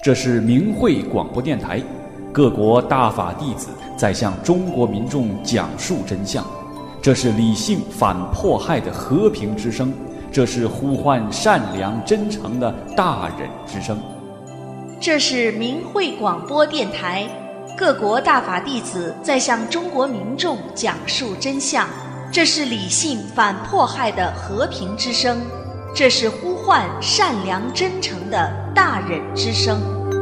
这是明慧广播电台，各国大法弟子在向中国民众讲述真相。这是理性反迫害的和平之声，这是呼唤善良真诚的大忍之声。 这是明慧广播电台，各国大法弟子在向中国民众讲述真相。这是理性反迫害的和平之声，这是呼唤善良真诚的大忍之声。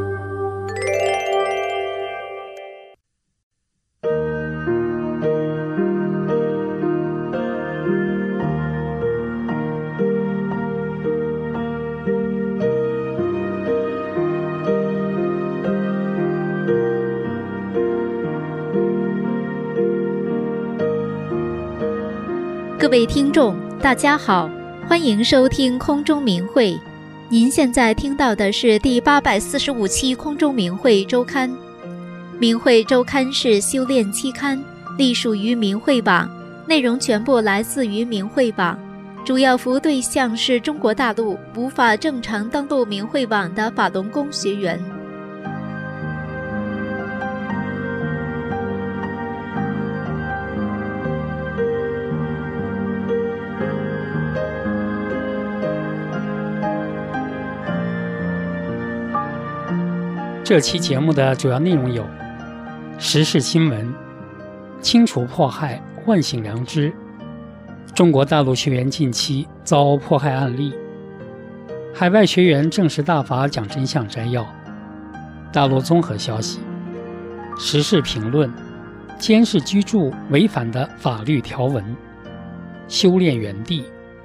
各位听众大家好，欢迎收听空中明慧。您现在听到的是第845期空中明慧周刊。明慧周刊是修炼期刊，隶属于明慧网，内容全部来自于明慧网，主要服务对象是中国大陆无法正常登录明慧网的法轮功学员。 这期节目的主要内容有：时事新闻、清除迫害、唤醒良知；中国大陆学员近期遭迫害案例；海外学员证实大法讲真相摘要；大陆综合消息；时事评论；监视居住违反的法律条文；修炼园地。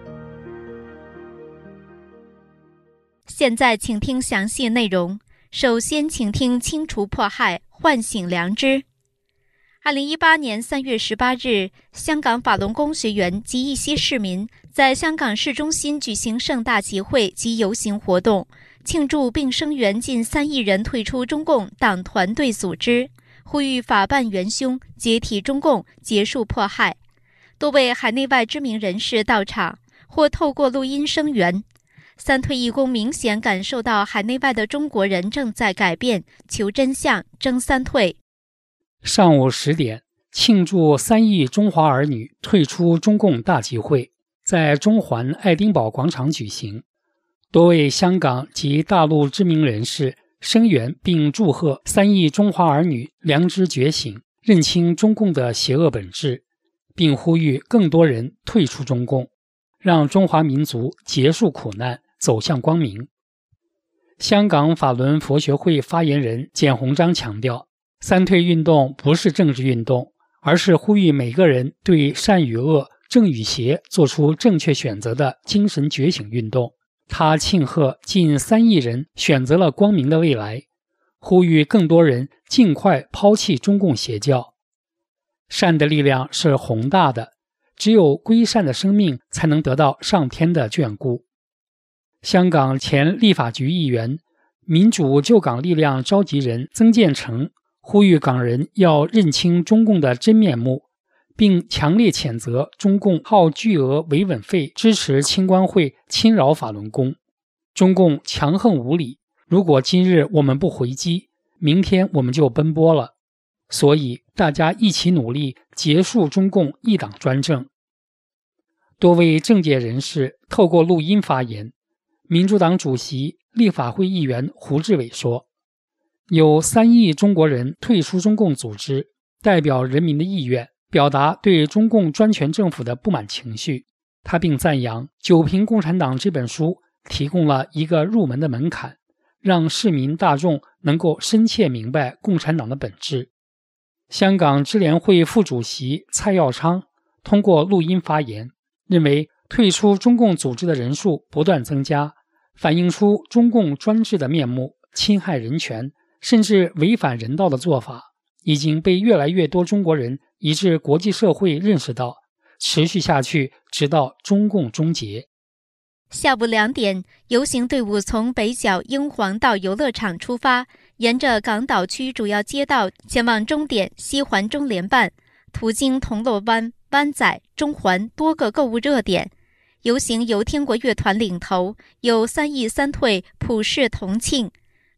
现在请听详细内容。首先请听清除迫害，唤醒良知。2018年3月18日，香港法轮功学员及一些市民在香港市中心举行盛大集会及游行活动，庆祝并声援近3亿人退出中共党团队组织，呼吁法办元凶，解体中共，结束迫害。多位海内外知名人士到场，或透过录音声援。三退一公明显感受到海内外的中国人正在改变，求真相，争三退。 上午10点，庆祝3亿中华儿女退出中共大集会在中环爱丁堡广场举行，多位香港及大陆知名人士声援并祝贺3亿中华儿女良知觉醒，认清中共的邪恶本质，并呼吁更多人退出中共，让中华民族结束苦难，走向光明。香港法轮佛学会发言人简宏章强调，三退运动不是政治运动，而是呼吁每个人对善与恶、正与邪做出正确选择的精神觉醒运动。他庆贺近3亿人选择了光明的未来，呼吁更多人尽快抛弃中共邪教。善的力量是宏大的，只有归善的生命才能得到上天的眷顾。香港前立法局议员、民主救港力量召集人曾建成呼吁港人要认清中共的真面目，并强烈谴责中共耗巨额维稳费支持清官会侵扰法轮功。中共强横无理，如果今日我们不回击，明天我们就奔波了。所以大家一起努力，结束中共一党专政。多位政界人士透过录音发言。民主党主席、立法会议员胡志伟说，有3亿中国人退出中共组织，代表人民的意愿，表达对中共专权政府的不满情绪。他并赞扬《九评共产党》这本书提供了一个入门的门槛，让市民大众能够深切明白共产党的本质。香港支联会副主席蔡耀昌通过录音发言，认为退出中共组织的人数不断增加，反映出中共专制的面目，侵害人权，甚至违反人道的做法，已经被越来越多中国人以至国际社会认识到，持续下去，直到中共终结。 下午2点，游行队伍从北角英皇道游乐场出发，沿着港岛区主要街道前往终点西环中联办，途经铜锣湾、湾仔、中环多个购物热点。游行由天国乐团领头，有3亿三退、普世同庆。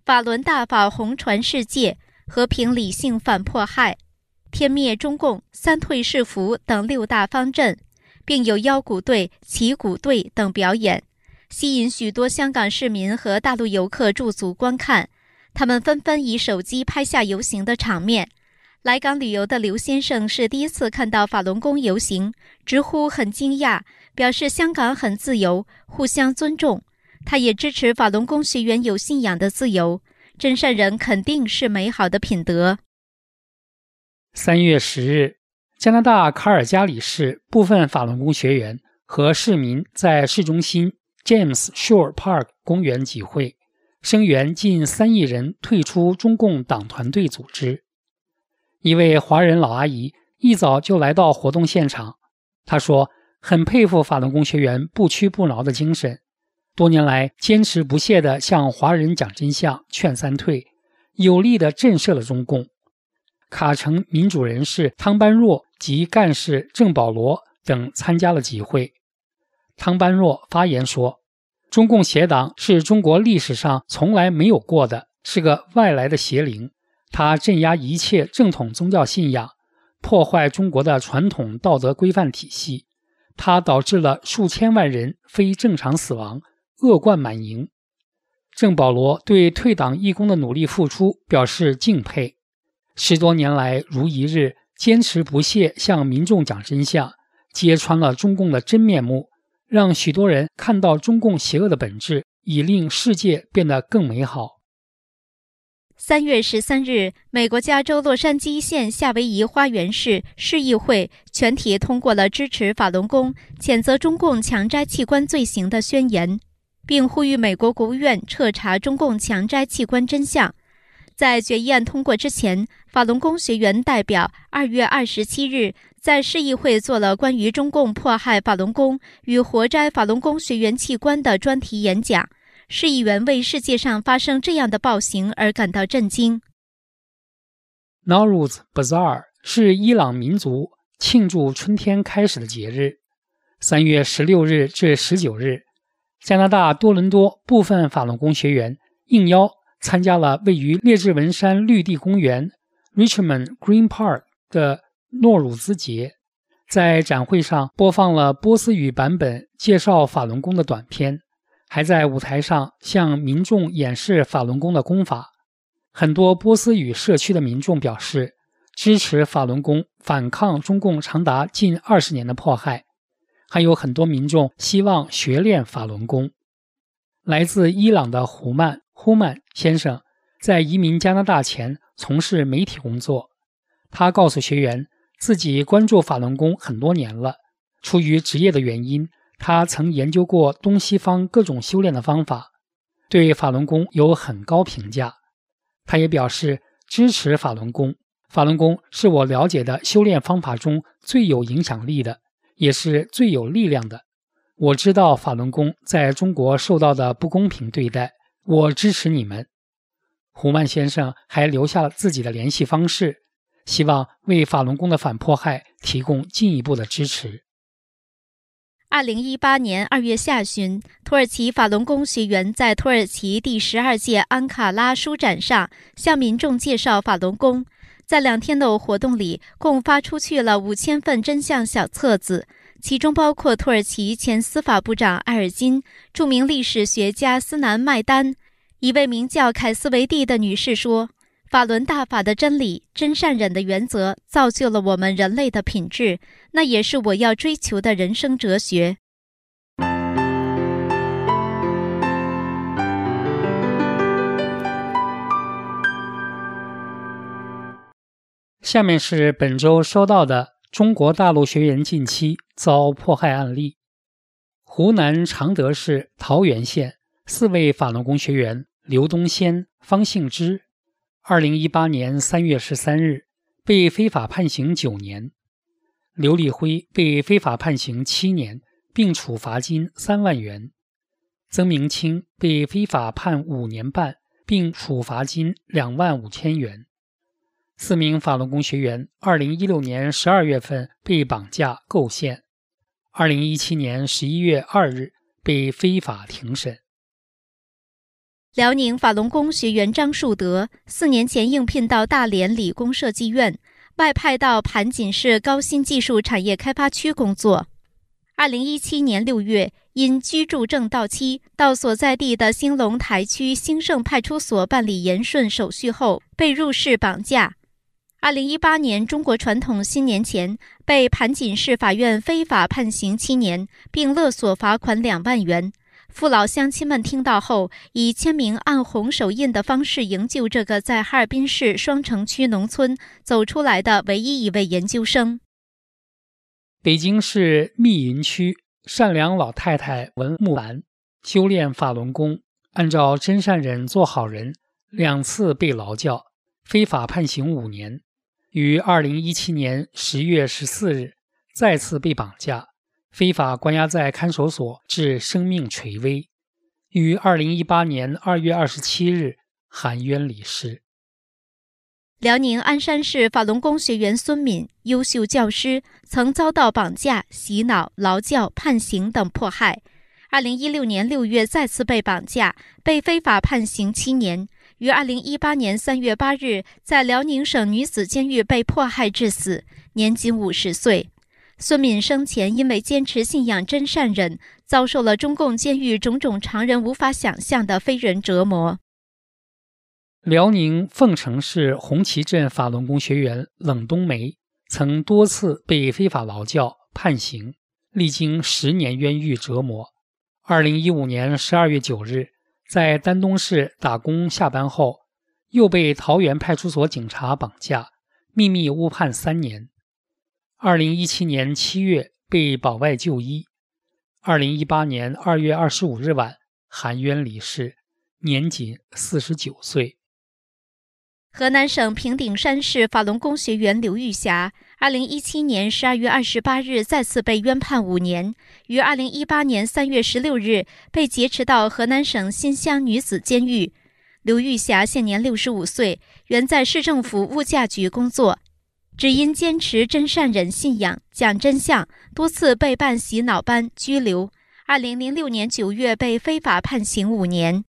法轮大法红传世界、和平理性反迫害、天灭中共、三退是福等6大方阵，并有腰鼓队、旗鼓队等表演，吸引许多香港市民和大陆游客驻足观看。他们纷纷以手机拍下游行的场面。来港旅游的刘先生是第一次看到法轮功游行，直呼很惊讶，表示香港很自由，互相尊重。他也支持法轮功学员有信仰的自由，真善人肯定是美好的品德。 3月10日，加拿大卡尔加里市部分法轮功学员和市民在市中心 James Shore Park 公园集会，声援近3亿人退出中共党团队组织。一位华人老阿姨一早就来到活动现场，她说很佩服法轮功学员不屈不挠的精神，多年来坚持不懈地向华人讲真相、劝三退，有力地震慑了中共。卡城民主人士汤班若及干事郑保罗等参加了集会。汤班若发言说，中共邪党是中国历史上从来没有过的，是个外来的邪灵，它镇压一切正统宗教信仰，破坏中国的传统道德规范体系，它导致了数千万人非正常死亡，恶贯满盈。郑保罗对退党义工的努力付出表示敬佩，10多年来如一日坚持不懈向民众讲真相，揭穿了中共的真面目，让许多人看到中共邪恶的本质，以令世界变得更美好。 3月13日，美国加州洛杉矶县夏威夷花园市市议会全体通过了支持法轮功、谴责中共强摘器官罪行的宣言，并呼吁美国国务院彻查中共强摘器官真相。在决议案通过之前，法轮功学员代表2月27日在市议会做了关于中共迫害法轮功与活摘法轮功学员器官的专题演讲。市议员为世界上发生这样的暴行而感到震惊。 Nowruz Bazaar 是伊朗民族庆祝春天开始的节日。3月16日至19日，加拿大多伦多部分法轮功学员应邀参加了位于列治文山绿地公园 Richmond Green Park 的诺鲁兹节。在展会上播放了波斯语版本介绍法轮功的短片，还在舞台上向民众演示法轮功的功法。很多波斯语社区的民众表示支持法轮功，反抗中共长达近20年的迫害。还有很多民众希望学练法轮功。来自伊朗的胡曼先生在移民加拿大前从事媒体工作。他告诉学员，自己关注法轮功很多年了，出于职业的原因，他曾研究过东西方各种修炼的方法，对法轮功有很高评价。他也表示支持法轮功，法轮功是我了解的修炼方法中最有影响力的，也是最有力量的。我知道法轮功在中国受到的不公平对待，我支持你们。胡曼先生还留下了自己的联系方式，希望为法轮功的反迫害提供进一步的支持。 2018年2月下旬，土耳其法轮功学员在土耳其第12届安卡拉书展上向民众介绍法轮功。在2天的活动里，共发出去了5000份真相小册子，其中包括土耳其前司法部长埃尔金、著名历史学家斯南麦丹。一位名叫凯斯维蒂的女士说，法轮大法的真理、真善忍的原则造就了我们人类的品质，那也是我要追求的人生哲学。 下面是本周收到的中国大陆学员近期遭迫害案例。湖南常德市桃源县4位法轮功学员刘东先、方幸之2018年3月13日被非法判刑9年，刘立辉被非法判刑7年，并处罚金3万元，曾明清被非法判5年半，并处罚金2万5千元。4名法轮功学员2016年12月份被绑架构陷，2017年11月2日被非法庭审。 辽宁法轮功学员张树德4年前应聘到大连理工设计院，外派到盘锦市高新技术产业开发区工作。2017年6月，因居住证到期，到所在地的兴隆台区兴盛派出所办理延顺手续后，被入室绑架。2018年中国传统新年前，被盘锦市法院非法判刑7年，并勒索罚款2万元。父老乡亲们听到后，以签名按红手印的方式营救这个在哈尔滨市双城区农村走出来的唯一一位研究生。 北京市密云区善良老太太文木兰修炼法轮功，按照真善忍做好人，2次被劳教，非法判刑5年，于2017年10月14日再次被绑架，非法关押在看守所致生命垂危，于2018年2月27日含冤离世。 辽宁鞍山市法轮功学员孙敏，优秀教师，曾遭到绑架、洗脑、劳教、判刑等迫害。2016年6月再次被绑架，被非法判刑7年，于2018年3月8日在辽宁省女子监狱被迫害致死，年仅50岁。孙敏生前因为坚持信仰真善忍，遭受了中共监狱种种常人无法想象的非人折磨。 辽宁凤城市红旗镇法轮功学员冷冬梅曾多次被非法劳教判刑，历经10年冤狱折磨。2015年12月9日，在丹东市打工下班后，又被桃园派出所警察绑架，秘密误判3年。2017年7月被保外就医，2018年2月25日晚含冤离世，年仅49岁。 河南省平顶山市法轮功学员刘玉霞，2017年12月28日再次被冤判5年，于2018年3月16日被劫持到河南省新乡女子监狱。刘玉霞现年65岁，原在市政府物价局工作，只因坚持真善忍信仰、讲真相，多次被办洗脑班拘留。2006年9月被非法判刑5年。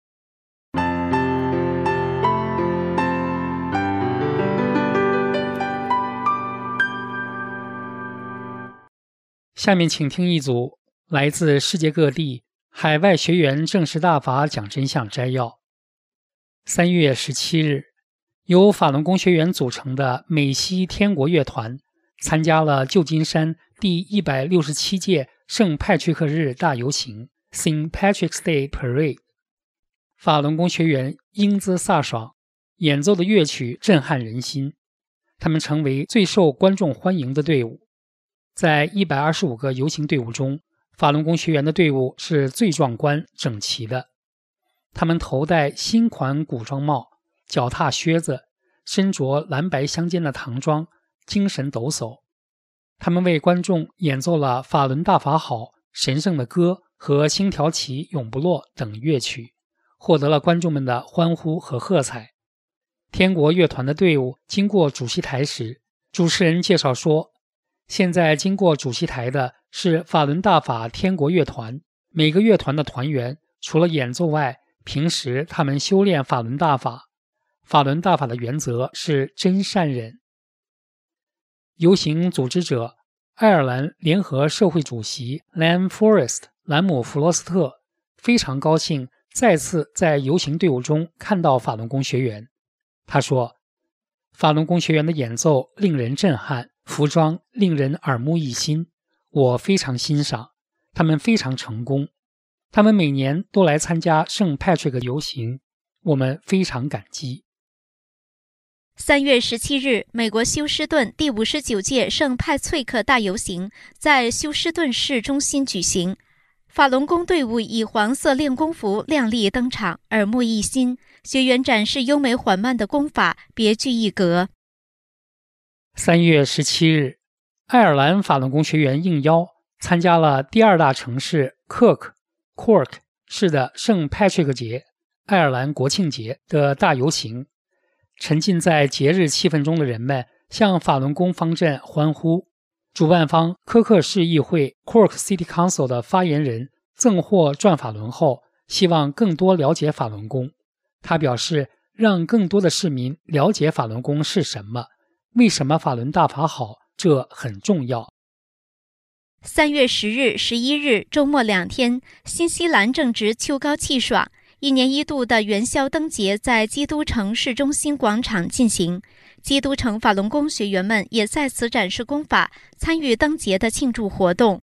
下面请听一组来自世界各地海外学员正式大法讲真相摘要。3月17日，由法轮功学员组成的美西天国乐团参加了旧金山第167届圣派翠克日大游行 St. Patrick's Day Parade。 法轮功学员英姿飒爽，演奏的乐曲震撼人心，他们成为最受观众欢迎的队伍。在125个游行队伍中，法轮功学员的队伍是最壮观整齐的。他们头戴新款古装帽，脚踏靴子，身着蓝白相间的唐装，精神抖擞。他们为观众演奏了法轮大法好、神圣的歌和星条旗永不落等乐曲，获得了观众们的欢呼和喝彩。天国乐团的队伍经过主席台时，主持人介绍说，现在经过主席台的是法轮大法天国乐团，每个乐团的团员除了演奏外，平时他们修炼法轮大法。法轮大法的原则是真善忍。游行组织者爱尔兰联合社会主席 Lam Forrest 兰姆弗罗斯特非常高兴再次在游行队伍中看到法轮功学员。他说，法轮功学员的演奏令人震撼，服装令人耳目一新，我非常欣赏，他们非常成功，他们每年都来参加圣派翠克游行，我们非常感激。 3月17日，美国休斯顿第59届圣派翠克大游行在休斯顿市中心举行，法轮功队伍以黄色练功服亮丽登场，耳目一新，学员展示优美缓慢的功法，别具一格。 3月17日，爱尔兰法轮功学员应邀参加了第二大城市 Cork 市的圣 Patrick 节爱尔兰国庆节的大游行。沉浸在节日气氛中的人们向法轮功方阵欢呼。主办方科克市议会 Cork City Council 的发言人赠获转法轮后，希望更多了解法轮功。 他表示，让更多的市民了解法轮功是什么，为什么法轮大法好，这很重要。 3月10日、11日周末2天，新西兰正值秋高气爽，一年一度的元宵灯节在基督城市中心广场进行。基督城法轮功学员们也在此展示功法，参与灯节的庆祝活动。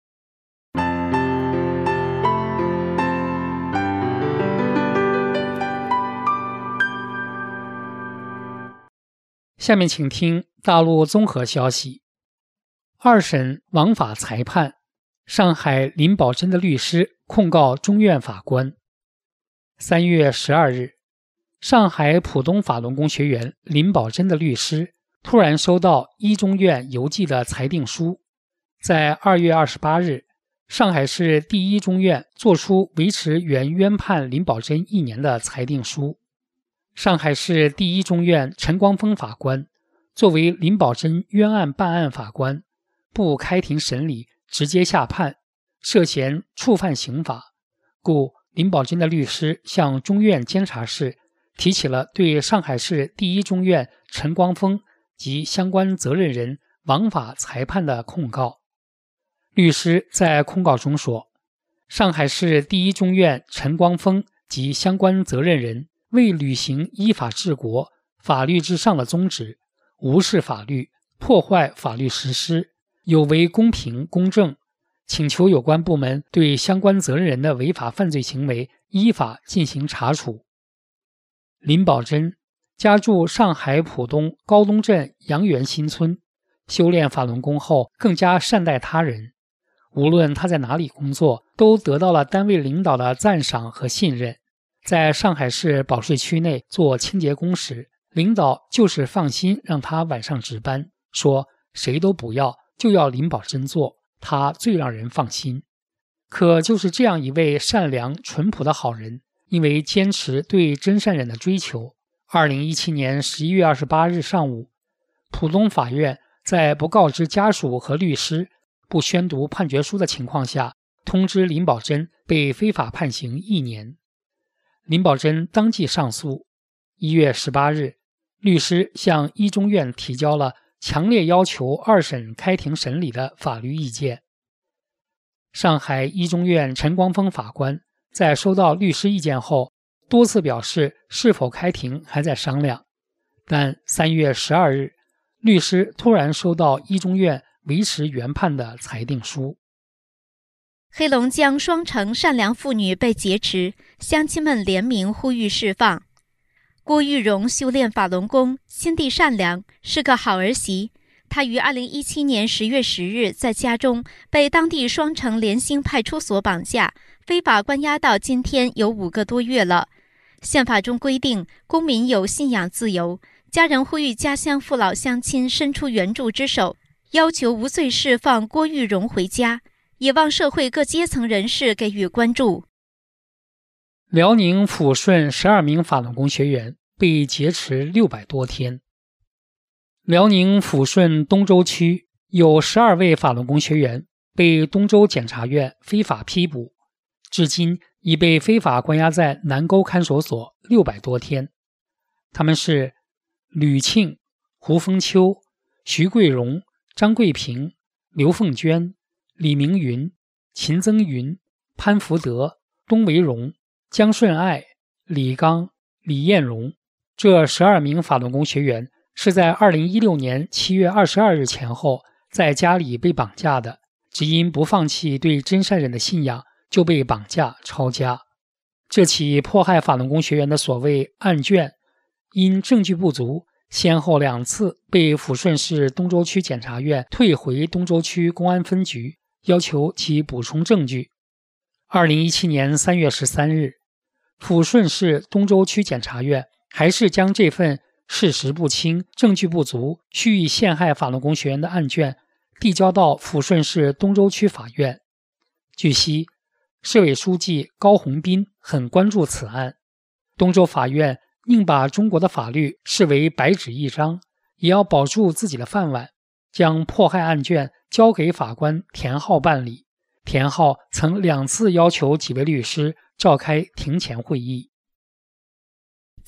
下面请听大陆综合消息。二审枉法裁判，上海林宝珍的律师控告中院法官。3月12日，上海浦东法轮功学员林宝珍的律师突然收到一中院邮寄的裁定书。在2月28日，上海市第一中院作出维持原冤判林宝珍1年的裁定书。上海市第一中院陈光峰法官作为林宝珍冤案办案法官，不开庭审理，直接下判，涉嫌触犯刑法，故林宝珍的律师向中院监察室提起了对上海市第一中院陈光峰及相关责任人枉法裁判的控告。律师在控告中说，上海市第一中院陈光峰及相关责任人为履行依法治国、法律至上的宗旨，无视法律，破坏法律实施，有违公平公正，请求有关部门对相关责任人的违法犯罪行为依法进行查处。林宝珍家住上海浦东高东镇杨园新村，修炼法轮功后更加善待他人，无论他在哪里工作，都得到了单位领导的赞赏和信任。在上海市保税区内做清洁工时，领导就是放心让他晚上值班，说谁都不要，就要林宝珍做，他最让人放心。可就是这样一位善良淳朴的好人，因为坚持对真善忍的追求，2017年11月28日上午，浦东法院在不告知家属和律师、不宣读判决书的情况下，通知林宝珍被非法判刑1年。林宝珍当即上诉。1月18日，律师向一中院提交了强烈要求二审开庭审理的法律意见。上海一中院陈光峰法官在收到律师意见后，多次表示是否开庭还在商量。但3月12日，律师突然收到一中院维持原判的裁定书。 黑龙江双城善良妇女被劫持，乡亲们联名呼吁释放。郭玉荣修炼法轮功，心地善良，是个好儿媳。她于2017年10月10日在家中被当地双城联兴派出所绑架，非法关押到今天有5个多月了。宪法中规定，公民有信仰自由。家人呼吁家乡父老乡亲伸出援助之手，要求无罪释放郭玉荣回家，也望社会各阶层人士给予关注。 辽宁抚顺12名法轮功学员被劫持600多天。辽宁抚顺东周区有12位法轮功学员被东周检察院非法批捕，至今已被非法关押在南沟看守所600多天。他们是吕庆、胡风秋、徐桂荣、张桂平、刘凤娟、李明云、秦增云、潘福德、东维荣、江顺爱、李刚、李彦荣。这12名法轮功学员是在2016年7月22日前后在家里被绑架的，只因不放弃对真善忍的信仰，就被绑架抄家。这起迫害法轮功学员的所谓案卷，因证据不足，先后2次被抚顺市东周区检察院退回东周区公安分局，要求其补充证据。2017年3月13日，抚顺市东周区检察院还是将这份事实不清、证据不足、蓄意陷害法轮功学员的案卷递交到抚顺市东周区法院。据悉，市委书记高洪斌很关注此案，东周法院宁把中国的法律视为白纸一张，也要保住自己的饭碗，将迫害案卷交给法官田浩办理。田浩曾2次要求几位律师召开庭前会议。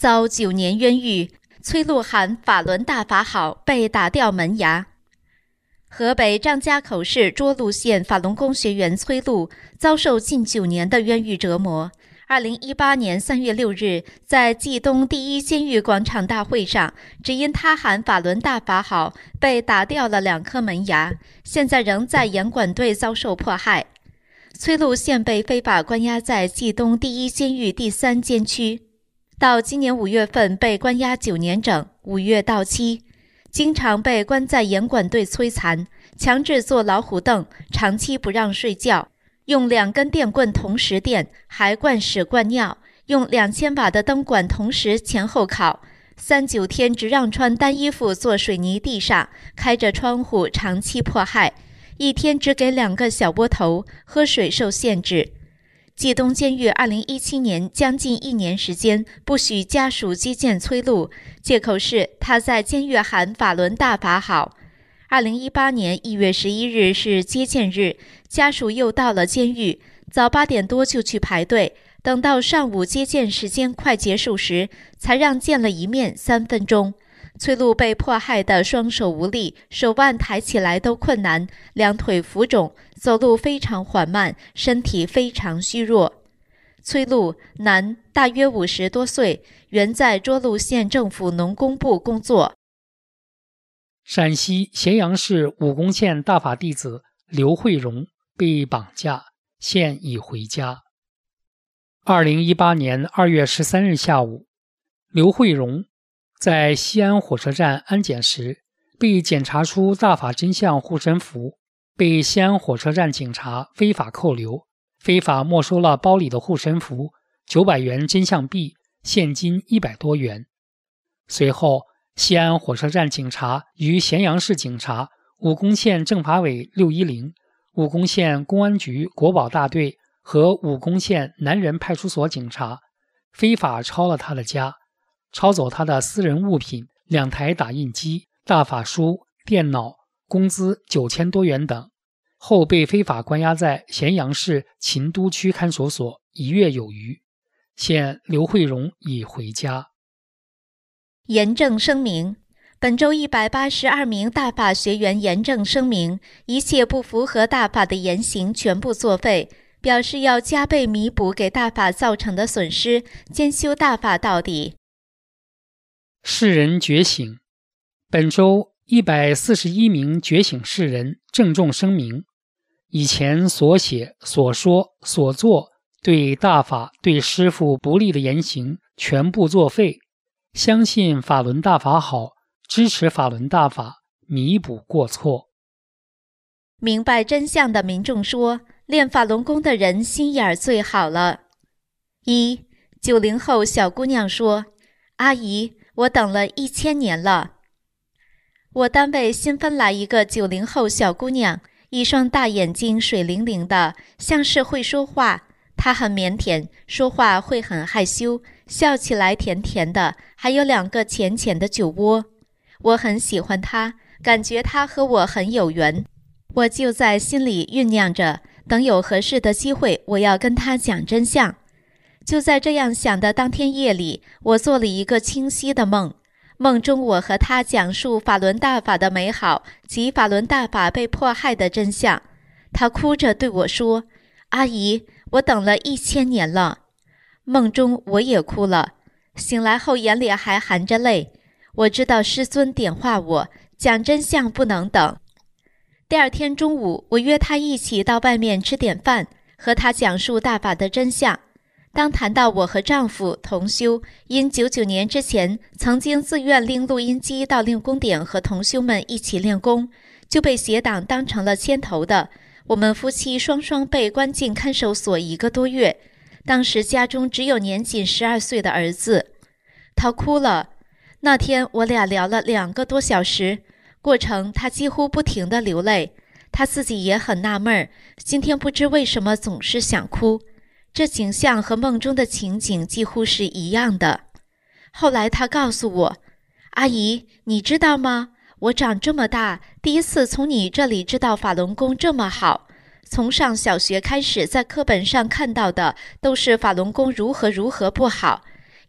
遭9年冤狱，崔璐喊法轮大法好，被打掉门牙。河北张家口市涿鹿县法轮功学员崔璐遭受近9年的冤狱折磨。2018年3月6日，在冀东第一监狱广场大会上，只因他喊法轮大法好，被打掉了2颗门牙，现在仍在严管队遭受迫害。崔璐现被非法关押在冀东第一监狱第3监区，到今年5月份被关押9年整，5月到期。经常被关在严管队摧残，强制坐老虎凳，长期不让睡觉，用2根电棍同时电，还灌屎灌尿，用2000瓦的灯管同时前后烤，39天只让穿单衣服坐水泥地上，开着窗户长期迫害，一天只给2个小窝头，喝水受限制。冀东监狱2017年将近1年时间不许家属接见崔璐，借口是他在监狱喊法轮大法好。2018年1月11日是接见日，家属又到了监狱，早8点多就去排队，等到上午接见时间快结束时，才让见了一面3分钟。崔璐被迫害得双手无力，手腕抬起来都困难，2腿浮肿，走路非常缓慢，身体非常虚弱。崔璐，男，大约50多岁，原在涿鹿县政府农工部工作。 陕西咸阳市武功县大法弟子刘慧荣被绑架，现已回家。2018年2月13日下午，刘慧荣在西安火车站安检时被检查出大法真相护身符，被西安火车站警察非法扣留，非法没收了包里的护身符、900元真相币、现金100多元。随后，西安火车站警察与咸阳市警察、武功县政法委610、武功县公安局国保大队和武功县南仁派出所警察非法抄了他的家，抄走他的私人物品2台打印机、大法书、电脑、工资9000多元等，后被非法关押在咸阳市秦都区看守所1月有余。现刘慧荣已回家。 严正声明：本周182名大法学员严正声明，一切不符合大法的言行全部作废，表示要加倍弥补给大法造成的损失，坚修大法到底。 世人觉醒。本周141名觉醒世人郑重声明，以前所写、所说、所做对大法、对师父不利的言行全部作废，相信法轮大法好，支持法轮大法，弥补过错。 明白真相的民众说，练法轮功的人心眼最好了。90后小姑娘说，阿姨，我等了1000年了。我单位新分来一个90后小姑娘，一双大眼睛水灵灵的，像是会说话。她很腼腆，说话会很害羞，笑起来甜甜的，还有2个浅浅的酒窝。我很喜欢她，感觉她和我很有缘。我就在心里酝酿着，等有合适的机会，我要跟她讲真相。就在这样想的当天夜里，我做了一个清晰的梦。梦中我和她讲述法轮大法的美好及法轮大法被迫害的真相。她哭着对我说，阿姨，我等了1000年了。梦中我也哭了，醒来后眼里还含着泪。我知道师尊点化我，讲真相不能等。第2天中午，我约她一起到外面吃点饭，和她讲述大法的真相。当谈到我和丈夫同修因99年之前曾经自愿拎录音机到练功点和同修们一起练功，就被邪党当成了牵头的，我们夫妻双双被关进看守所1个多月，当时家中只有年仅12岁的儿子。她哭了。那天我俩聊了2个多小时，过程她几乎不停地流泪，她自己也很纳闷，今天不知为什么总是想哭。这景象和梦中的情景几乎是一样的。后来她告诉我，阿姨，你知道吗？我长这么大，第一次从你这里知道法轮功这么好。从上小学开始，在课本上看到的都是法轮功如何不好。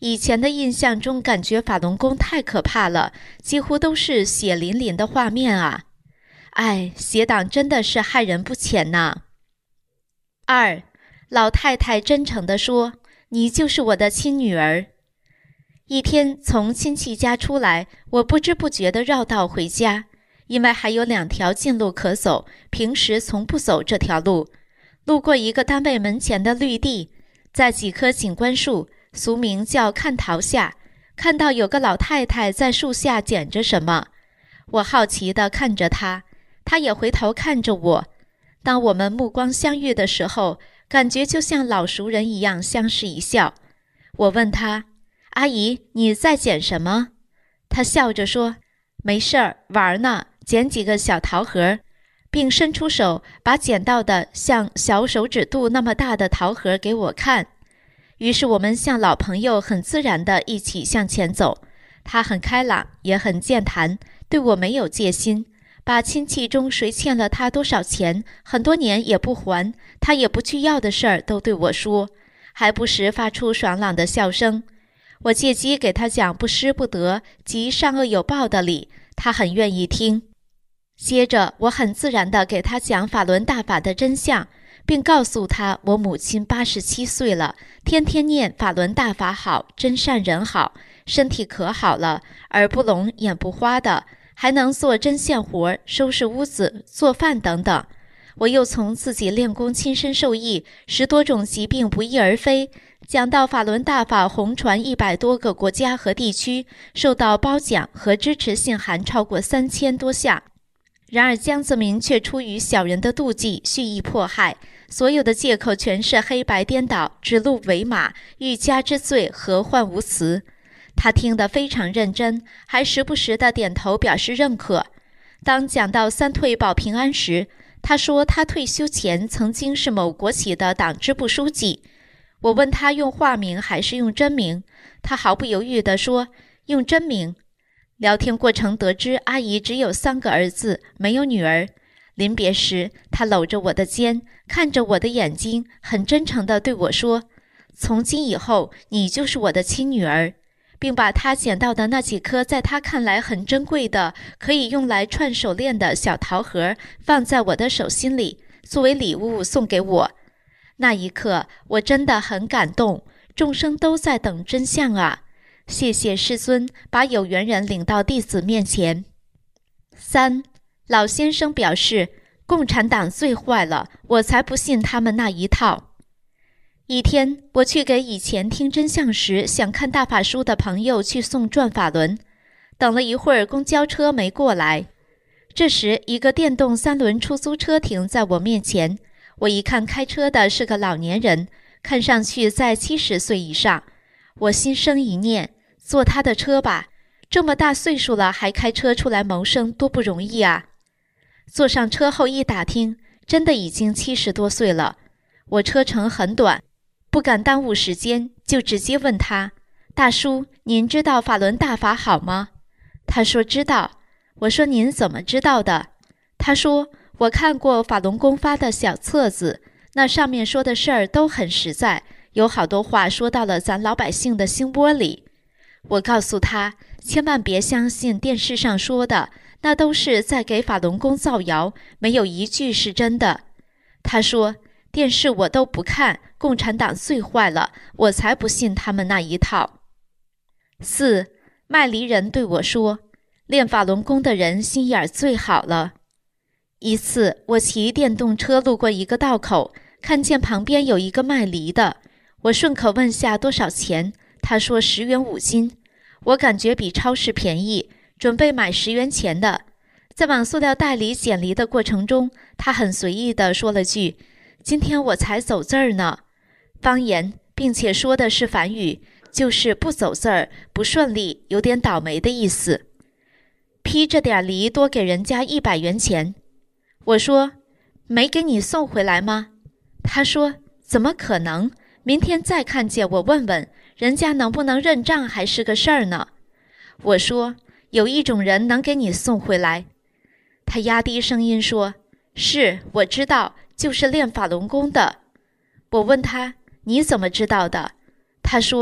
以前的印象中感觉法轮功太可怕了，几乎都是血淋淋的画面啊。哎，邪党真的是害人不浅呐。2. 老太太真诚地说，你就是我的亲女儿。一天从亲戚家出来，我不知不觉地绕道回家，因为还有2条近路可走，平时从不走这条路。路过一个单位门前的绿地，在几棵景观树，俗名叫看桃下，看到有个老太太在树下捡着什么。我好奇地看着她，她也回头看着我。当我们目光相遇的时候，感觉就像老熟人一样相视一笑。我问她，阿姨，你在捡什么？她笑着说，没事儿，玩呢，捡几个小桃核，并伸出手把捡到的像小手指肚那么大的桃核给我看。于是我们像老朋友很自然地一起向前走。她很开朗，也很健谈，对我没有戒心，把亲戚中谁欠了他多少钱，很多年也不还，他也不去要的事儿都对我说，还不时发出爽朗的笑声。我借机给他讲不失不得及善恶有报的理，他很愿意听。接着我很自然地给他讲法轮大法的真相，并告诉他我母亲87岁了，天天念法轮大法好，真善人好，身体可好了，耳不聋眼不花的，还能做针线活，收拾屋子，做饭等等。我又从自己练功亲身受益，10多种疾病不翼而飞，讲到法轮大法红传100多个国家和地区，受到褒奖和支持信函超过3000多项。然而江泽民却出于小人的妒忌，蓄意迫害，所有的借口全是黑白颠倒，指鹿为马，欲加之罪，何患无辞。他听得非常认真，还时不时地点头表示认可。当讲到3退保平安时，他说他退休前曾经是某国企的党支部书记。我问他用化名还是用真名，他毫不犹豫地说用真名。聊天过程得知阿姨只有3个儿子，没有女儿。临别时，她搂着我的肩，看着我的眼睛，很真诚地对我说，从今以后你就是我的亲女儿，并把她捡到的那几颗在她看来很珍贵的可以用来串手链的小桃核放在我的手心里，作为礼物送给我。那一刻我真的很感动，众生都在等真相啊！谢谢师尊把有缘人领到弟子面前。3. 老先生表示，共产党最坏了，我才不信他们那一套。一天，我去给以前听真相时想看大法书的朋友去送转法轮，等了一会儿公交车没过来。这时一个电动3轮出租车停在我面前，我一看开车的是个老年人，看上去在70岁以上。我心生一念，坐他的车吧，这么大岁数了还开车出来谋生，多不容易啊。坐上车后一打听，真的已经70多岁了。我车程很短，不敢耽误时间，就直接问他，大叔，您知道法轮大法好吗？他说知道。我说您怎么知道的？他说我看过法轮功发的小册子，那上面说的事儿都很实在，有好多话说到了咱老百姓的心窝里。我告诉他，千万别相信电视上说的，那都是在给法轮功造谣，没有一句是真的。他说，电视我都不看，共产党最坏了，我才不信他们那一套。4. 麦黎人对我说，练法轮功的人心眼最好了。一次，我骑电动车路过一个道口，看见旁边有一个卖梨的，我顺口问下多少钱，他说10元5斤，我感觉比超市便宜，准备买10元钱的。在往塑料袋里捡梨的过程中，他很随意地说了句，今天我才走字儿呢，方言，并且说的是梵语，就是不走字儿，不顺利，有点倒霉的意思。批这点梨多给人家100元钱。我说，没给你送回来吗？他说，怎么可能？明天再看见我问问，人家能不能认账还是个事儿呢。我说，有一种人能给你送回来。他压低声音说，是，我知道，就是练法轮功的。我问他，你怎么知道的？他说，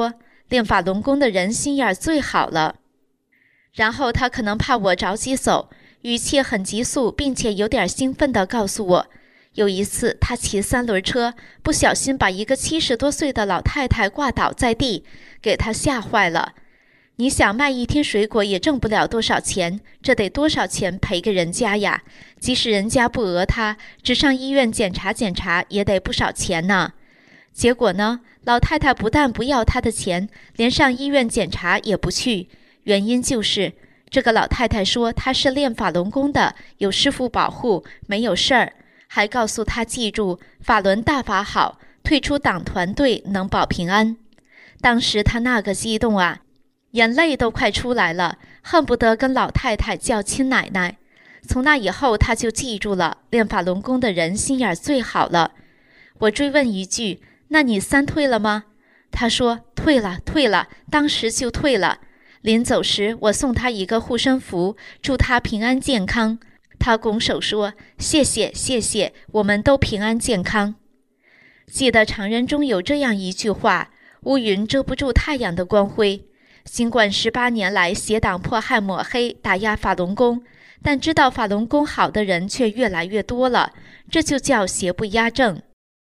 练法轮功的人心眼最好了。然后他可能怕我着急走，语气很急速，并且有点兴奋地告诉我，有一次他骑3轮车，不小心把一个70多岁的老太太挂倒在地，给他吓坏了。你想卖1天水果也挣不了多少钱，这得多少钱赔给人家呀？即使人家不讹他，只上医院检查检查也得不少钱呢。结果呢，老太太不但不要他的钱，连上医院检查也不去。原因就是这个老太太说她是练法轮功的，有师父保护，没有事儿，还告诉她记住法轮大法好，退出党团队能保平安。当时她那个激动啊，眼泪都快出来了，恨不得跟老太太叫亲奶奶。从那以后她就记住了，练法轮功的人心眼最好了。我追问一句，那你3退了吗？她说退了，当时就退了。临走时我送他一个护身符，祝他平安健康。他拱手说谢谢，我们都平安健康。记得常人中有这样一句话，乌云遮不住太阳的光辉。尽管18年来邪党迫害抹黑打压法轮功，但知道法轮功好的人却越来越多了，这就叫邪不压正。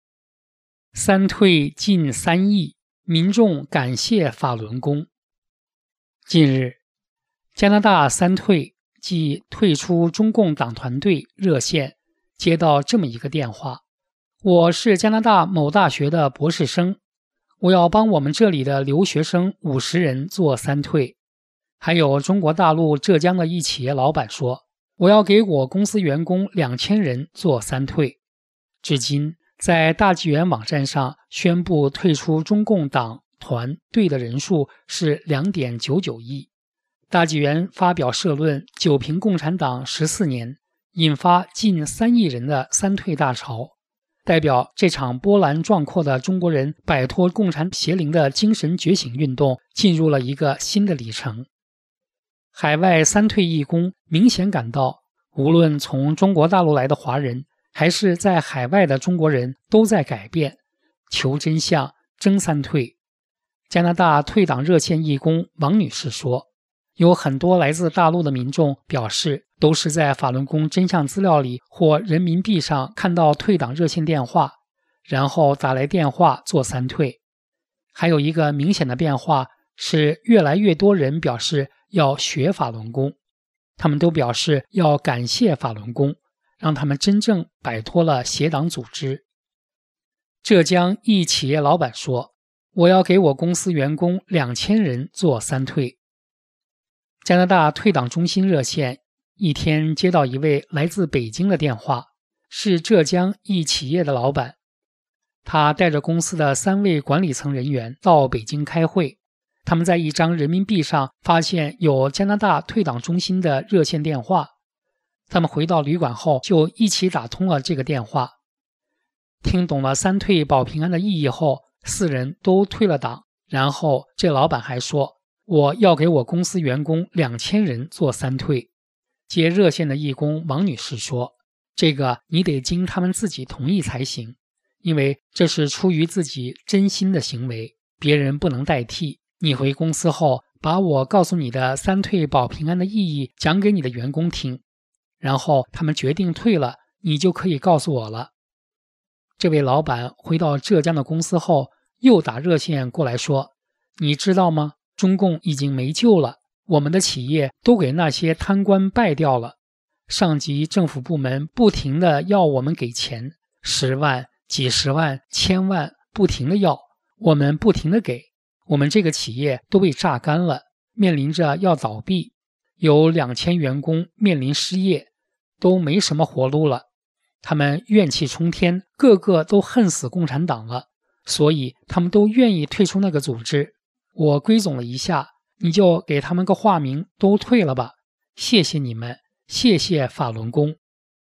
3退近3亿，民众感谢法轮功。近日，加拿大3退即退出中共党团队热线接到这么一个电话：我是加拿大某大学的博士生，我要帮我们这里的留学生50人做3退。还有中国大陆浙江的一企业老板说，我要给我公司员工2000人做3退。至今，在大纪元网站上宣布退出中共党团队的人数是 2.99 亿。大纪元发表社论9评共产党14年，引发近3亿人的3退大潮，代表这场波澜壮阔的中国人摆脱共产邪灵的精神觉醒运动进入了一个新的里程。海外3退义工明显感到，无论从中国大陆来的华人还是在海外的中国人都在改变，求真相，争3退。加拿大退党热线义工王女士说，有很多来自大陆的民众表示，都是在法轮功真相资料里或人民币上看到退党热线电话，然后打来电话做3退。还有一个明显的变化是，越来越多人表示要学法轮功，他们都表示要感谢法轮功，让他们真正摆脱了邪党组织。浙江一企业老板说，我要给我公司员工2000人做3退。加拿大退党中心热线一天接到一位来自北京的电话，是浙江一企业的老板，他带着公司的3位管理层人员到北京开会，他们在一张人民币上发现有加拿大退党中心的热线电话，他们回到旅馆后就一起打通了这个电话。听懂了3退保平安的意义后，4人都退了党。然后这老板还说，我要给我公司员工2000人做3退。接热线的义工王女士说，这个你得经他们自己同意才行，因为这是出于自己真心的行为，别人不能代替。你回公司后，把我告诉你的3退保平安的意义讲给你的员工听，然后他们决定退了，你就可以告诉我了。这位老板回到浙江的公司后，又打热线过来说，你知道吗？中共已经没救了，我们的企业都给那些贪官败掉了，上级政府部门不停地要我们给钱，10万、几十万、1000万，不停地要，我们不停地给，我们这个企业都被榨干了，面临着要倒闭，有2000员工面临失业，都没什么活路了。他们怨气冲天，个个都恨死共产党了，所以他们都愿意退出那个组织。我归总了一下，你就给他们个化名，都退了吧。谢谢你们，谢谢法轮功。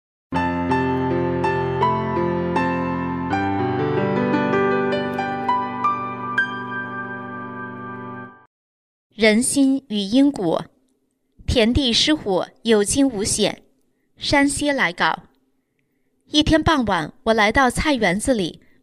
人心与因果，田地失火，有惊无险。山西来稿。一天傍晚，我来到菜园子里，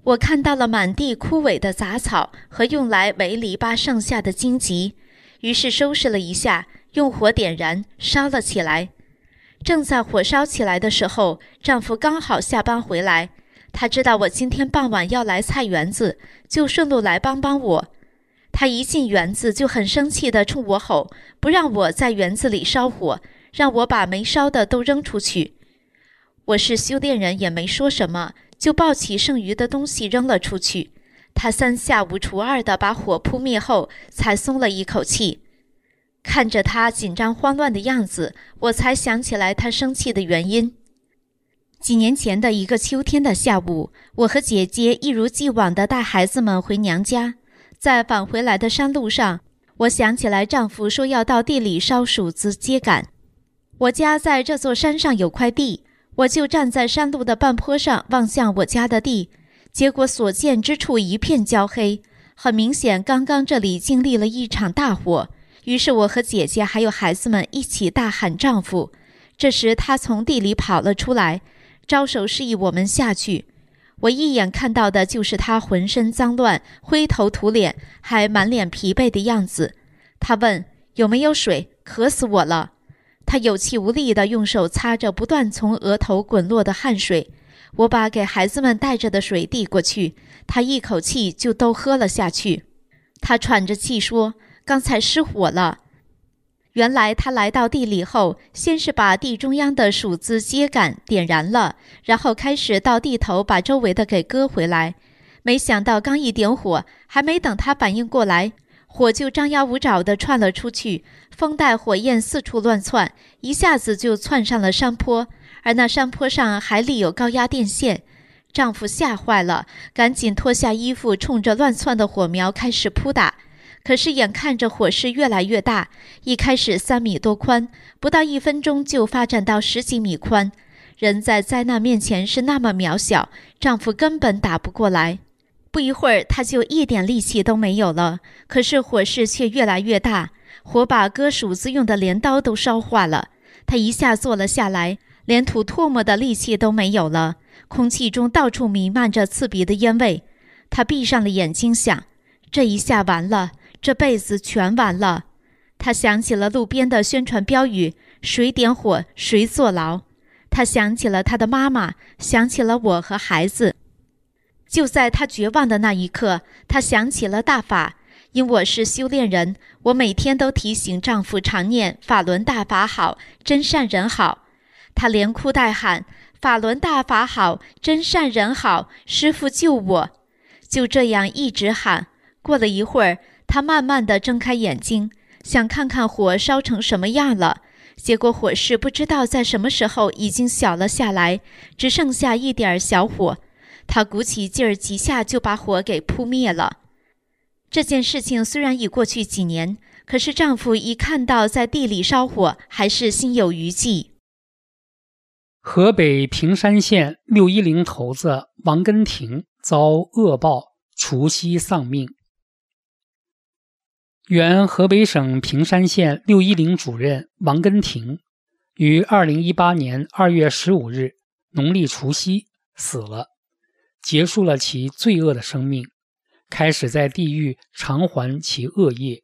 我看到了满地枯萎的杂草和用来围篱笆剩下的荆棘，于是收拾了一下，用火点燃，烧了起来。正在火烧起来的时候，丈夫刚好下班回来，他知道我今天傍晚要来菜园子，就顺路来帮帮我。他一进园子就很生气地冲我吼，不让我在园子里烧火，让我把没烧的都扔出去。我是修炼人，也没说什么，就抱起剩余的东西扔了出去。他三下五除二地把火扑灭后，才松了一口气。看着他紧张慌乱的样子，我才想起来他生气的原因。几年前的一个秋天的下午，我和姐姐一如既往地带孩子们回娘家。在返回来的山路上，我想起来丈夫说要到地里烧薯子秸秆。我家在这座山上有块地，我就站在山路的半坡上望向我家的地，结果所见之处一片焦黑，很明显刚刚这里经历了一场大火。于是我和姐姐还有孩子们一起大喊丈夫。这时他从地里跑了出来，招手示意我们下去。我一眼看到的就是他浑身脏乱，灰头土脸，还满脸疲惫的样子。他问有没有水，渴死我了。他有气无力地用手擦着不断从额头滚落的汗水。我把给孩子们带着的水递过去，他一口气就都喝了下去。他喘着气说，刚才失火了。原来他来到地里后，先是把地中央的薯子秸秆点燃了，然后开始到地头把周围的给割回来。没想到刚一点火，还没等他反应过来，火就张牙舞爪地窜了出去，风带火焰四处乱窜，一下子就窜上了山坡，而那山坡上还立有高压电线。丈夫吓坏了，赶紧脱下衣服，冲着乱窜的火苗开始扑打。可是眼看着火势越来越大，一开始3米多宽，不到1分钟就发展到10几米宽。人在灾难面前是那么渺小，丈夫根本打不过来。不一会儿他就一点力气都没有了，可是火势却越来越大，火把割薯子用的镰刀都烧化了。他一下坐了下来，连吐唾沫的力气都没有了，空气中到处弥漫着刺鼻的烟味。他闭上了眼睛想，这一下完了，这辈子全完了。他想起了路边的宣传标语，谁点火谁坐牢。他想起了他的妈妈，想起了我和孩子。就在他绝望的那一刻，他想起了大法。因我是修炼人，我每天都提醒丈夫常念法轮大法好，真善人好。他连哭带喊，法轮大法好，真善人好，师父救我。就这样一直喊。过了一会儿，他慢慢地睁开眼睛，想看看火烧成什么样了。结果火势不知道在什么时候已经小了下来，只剩下一点小火。他鼓起劲儿，几下就把火给扑灭了。这件事情虽然已过去几年，可是丈夫一看到在地里烧火，还是心有余悸。 河北平山县610头子王根廷遭恶报，除夕丧命。原河北省平山县610主任王根廷于2018年2月15日农历除夕死了，结束了其罪恶的生命，开始在地狱偿还其恶业。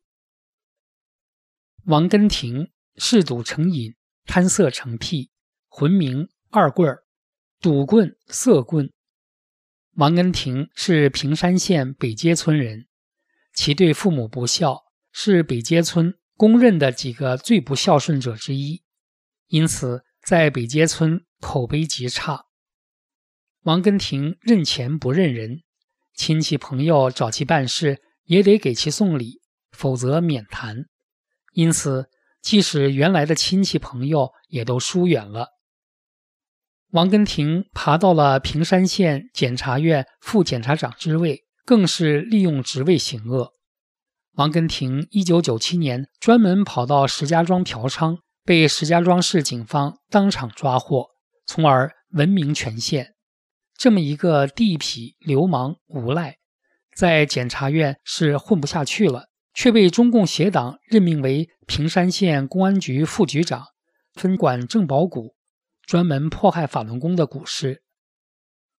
王根廷嗜赌成瘾，贪色成癖，浑名二棍、赌棍、色棍。王根廷是平山县北街村人，其对父母不孝，是北街村公认的几个最不孝顺者之一，因此在北街村口碑极差。王根廷认钱不认人，亲戚朋友找其办事也得给其送礼，否则免谈。因此即使原来的亲戚朋友也都疏远了。王根廷爬到了平山县检察院副检察长之位，更是利用职位行恶。王根廷1997年专门跑到石家庄嫖娼，被石家庄市警方当场抓获，从而闻名全县。这么一个地痞流氓无赖，在检察院是混不下去了，却被中共协党任命为平山县公安局副局长，分管郑宝谷，专门迫害法轮功的股市。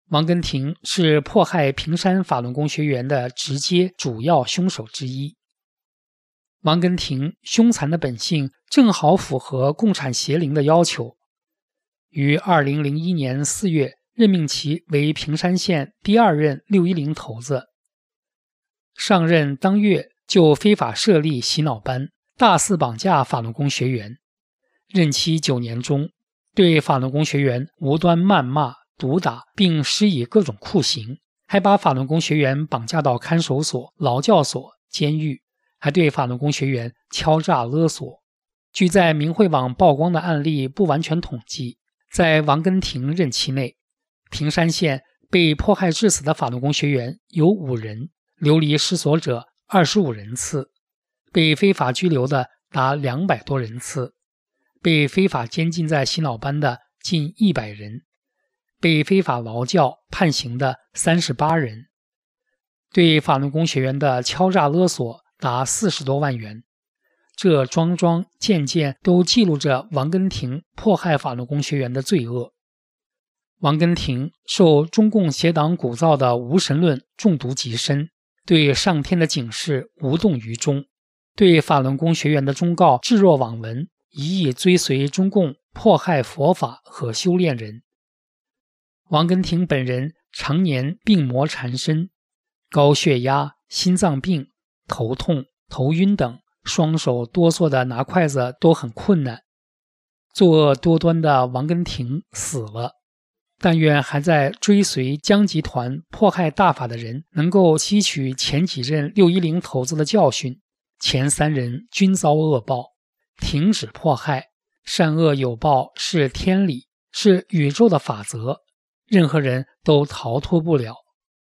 王根廷是迫害平山法轮功学员的直接主要凶手之一。王根廷凶残的本性正好符合共产邪灵的要求，于2001年4月任命其为平山县第2任610头子。上任当月就非法设立洗脑班，大肆绑架法轮功学员。任期9年中，对法轮功学员无端谩骂、毒打，并施以各种酷刑，还把法轮功学员绑架到看守所、劳教所、监狱，还对法轮功学员敲诈勒索。据在明慧网曝光的案例不完全统计，在王根廷任期内，平山县被迫害致死的法轮功学员有5人，流离失所者25人次，被非法拘留的达200多人次，被非法监禁在洗脑班的近100人，被非法劳教判刑的38人，对法轮功学员的敲诈勒索达40多万元。这桩桩件件都记录着王根廷迫害法轮功学员的罪恶。王根廷受中共邪党鼓噪的无神论中毒极深，对上天的警示无动于衷，对法轮功学员的忠告置若罔闻，一意追随中共迫害佛法和修炼人。王根廷本人常年病魔缠身，高血压、心脏病、头痛、头晕等，双手哆嗦的拿筷子都很困难。作恶多端的王根廷死了，但愿还在追随江集团迫害大法的人能够吸取前几任610头子的教训，前3人均遭恶报，停止迫害，善恶有报是天理，是宇宙的法则，任何人都逃脱不了。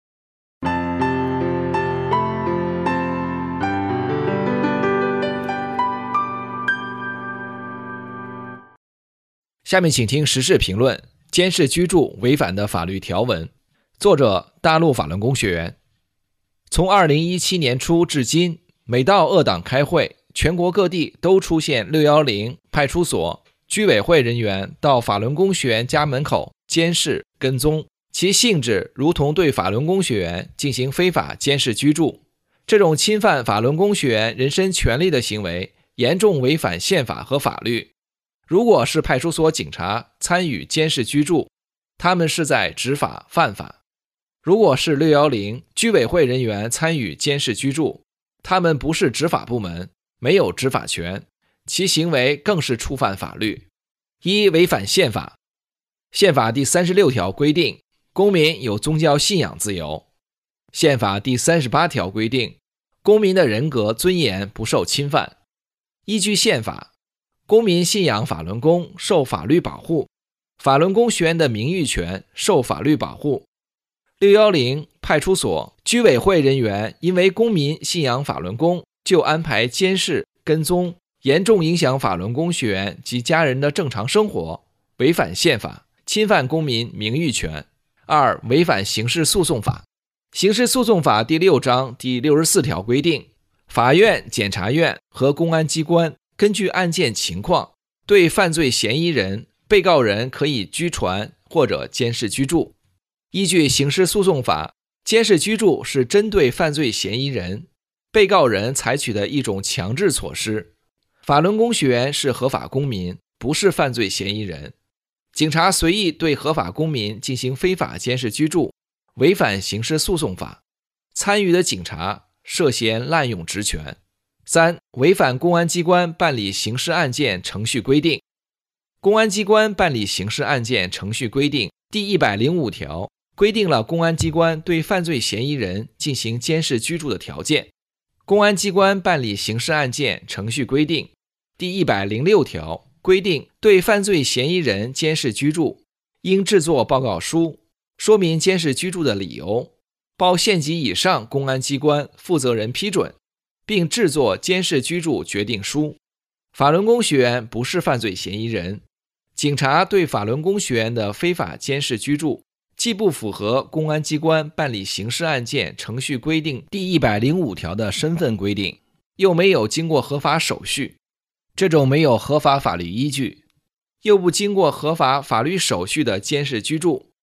下面请听时事评论：监视居住违反的法律条文。作者：大陆法轮功学员。从2017年初至今，每到恶党开会，全国各地都出现610派出所、居委会人员到法轮功学员家门口监视跟踪，其性质如同对法轮功学员进行非法监视居住。这种侵犯法轮功学员人身权利的行为，严重违反宪法和法律。如果是派出所警察参与监视居住，他们是在执法犯法；如果是610居委会人员参与监视居住，他们不是执法部门，没有执法权，其行为更是触犯法律。违反宪法。宪法第36条规定，公民有宗教信仰自由。宪法第38条规定，公民的人格尊严不受侵犯。依据宪法，公民信仰法轮功受法律保护，法轮功学员的名誉权受法律保护。610派出所、居委会人员因为公民信仰法轮功，就安排监视、跟踪，严重影响法轮功学员及家人的正常生活，违反宪法，侵犯公民名誉权。2、违反刑事诉讼法。刑事诉讼法第6章第64条规定，法院、检察院和公安机关根据案件情况，对犯罪嫌疑人、被告人可以拘传或者监视居住。依据刑事诉讼法，监视居住是针对犯罪嫌疑人、被告人采取的一种强制措施。法轮功学员是合法公民，不是犯罪嫌疑人。警察随意对合法公民进行非法监视居住，违反刑事诉讼法，参与的警察涉嫌滥用职权。3、违反公安机关办理刑事案件程序规定。公安机关办理刑事案件程序规定第105条规定了公安机关对犯罪嫌疑人进行监视居住的条件。公安机关办理刑事案件程序规定第106条规定，对犯罪嫌疑人监视居住，应制作报告书，说明监视居住的理由，报县级以上公安机关负责人批准，并制作监视居住决定书。法轮功学员不是犯罪嫌疑人，警察对法轮功学员的非法监视居住，既不符合公安机关办理刑事案件程序规定第105条的身份规定，又没有经过合法手续。这种没有合法法律依据，又不经过合法法律手续的监视居住，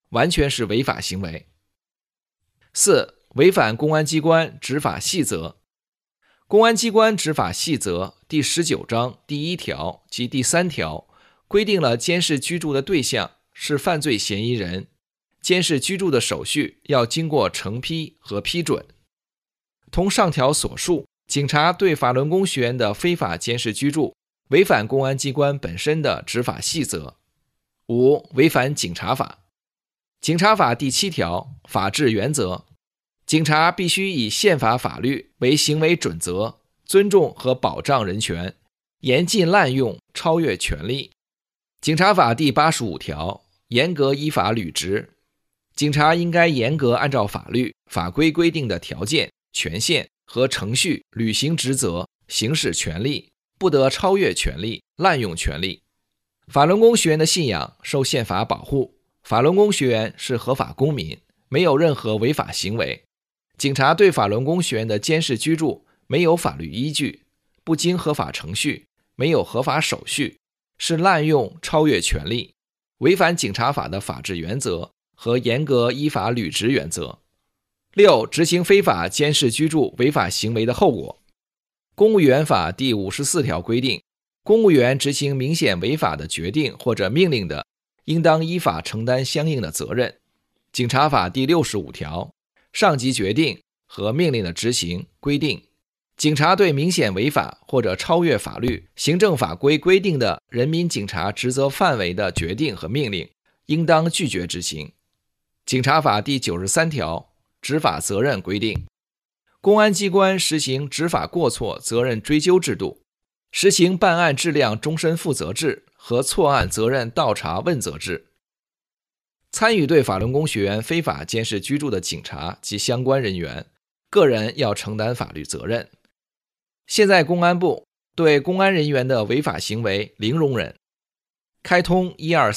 完全是违法行为。4. 违反公安机关执法细则。公安机关执法细则第19章第1条及第3条规定了监视居住的对象是犯罪嫌疑人，监视居住的手续要经过承批和批准。同上条所述，警察对法轮功学员的非法监视居住违反公安机关本身的执法细则。5. 违反警察法。警察法第7条法治原则，警察必须以宪法法律为行为准则，尊重和保障人权，严禁滥用超越权力。警察法第85条严格依法履职，警察应该严格按照法律法规规定的条件、权限和程序履行职责，行使权利，不得超越权利，滥用权利。法轮功学员的信仰受宪法保护，法轮功学员是合法公民，没有任何违法行为。警察对法轮功学员的监视居住没有法律依据，不经合法程序，没有合法手续，是滥用超越权力，违反警察法的法治原则和严格依法履职原则。6. 执行非法监视居住违法行为的后果。公务员法第54条规定，公务员执行明显违法的决定或者命令的，应当依法承担相应的责任。警察法第65条上级决定和命令的执行规定，警察对明显违法或者超越法律、行政法规规定的人民警察职责范围的决定和命令，应当拒绝执行。警察法第93条执法责任规定，公安机关实行执法过错责任追究制度，实行办案质量终身负责制和错案责任倒查问责制。参与对法轮功学员非法监视居住的警察及相关人员，个人要承担法律责任。现在公安部对公安人员的违法行为零容忍，开通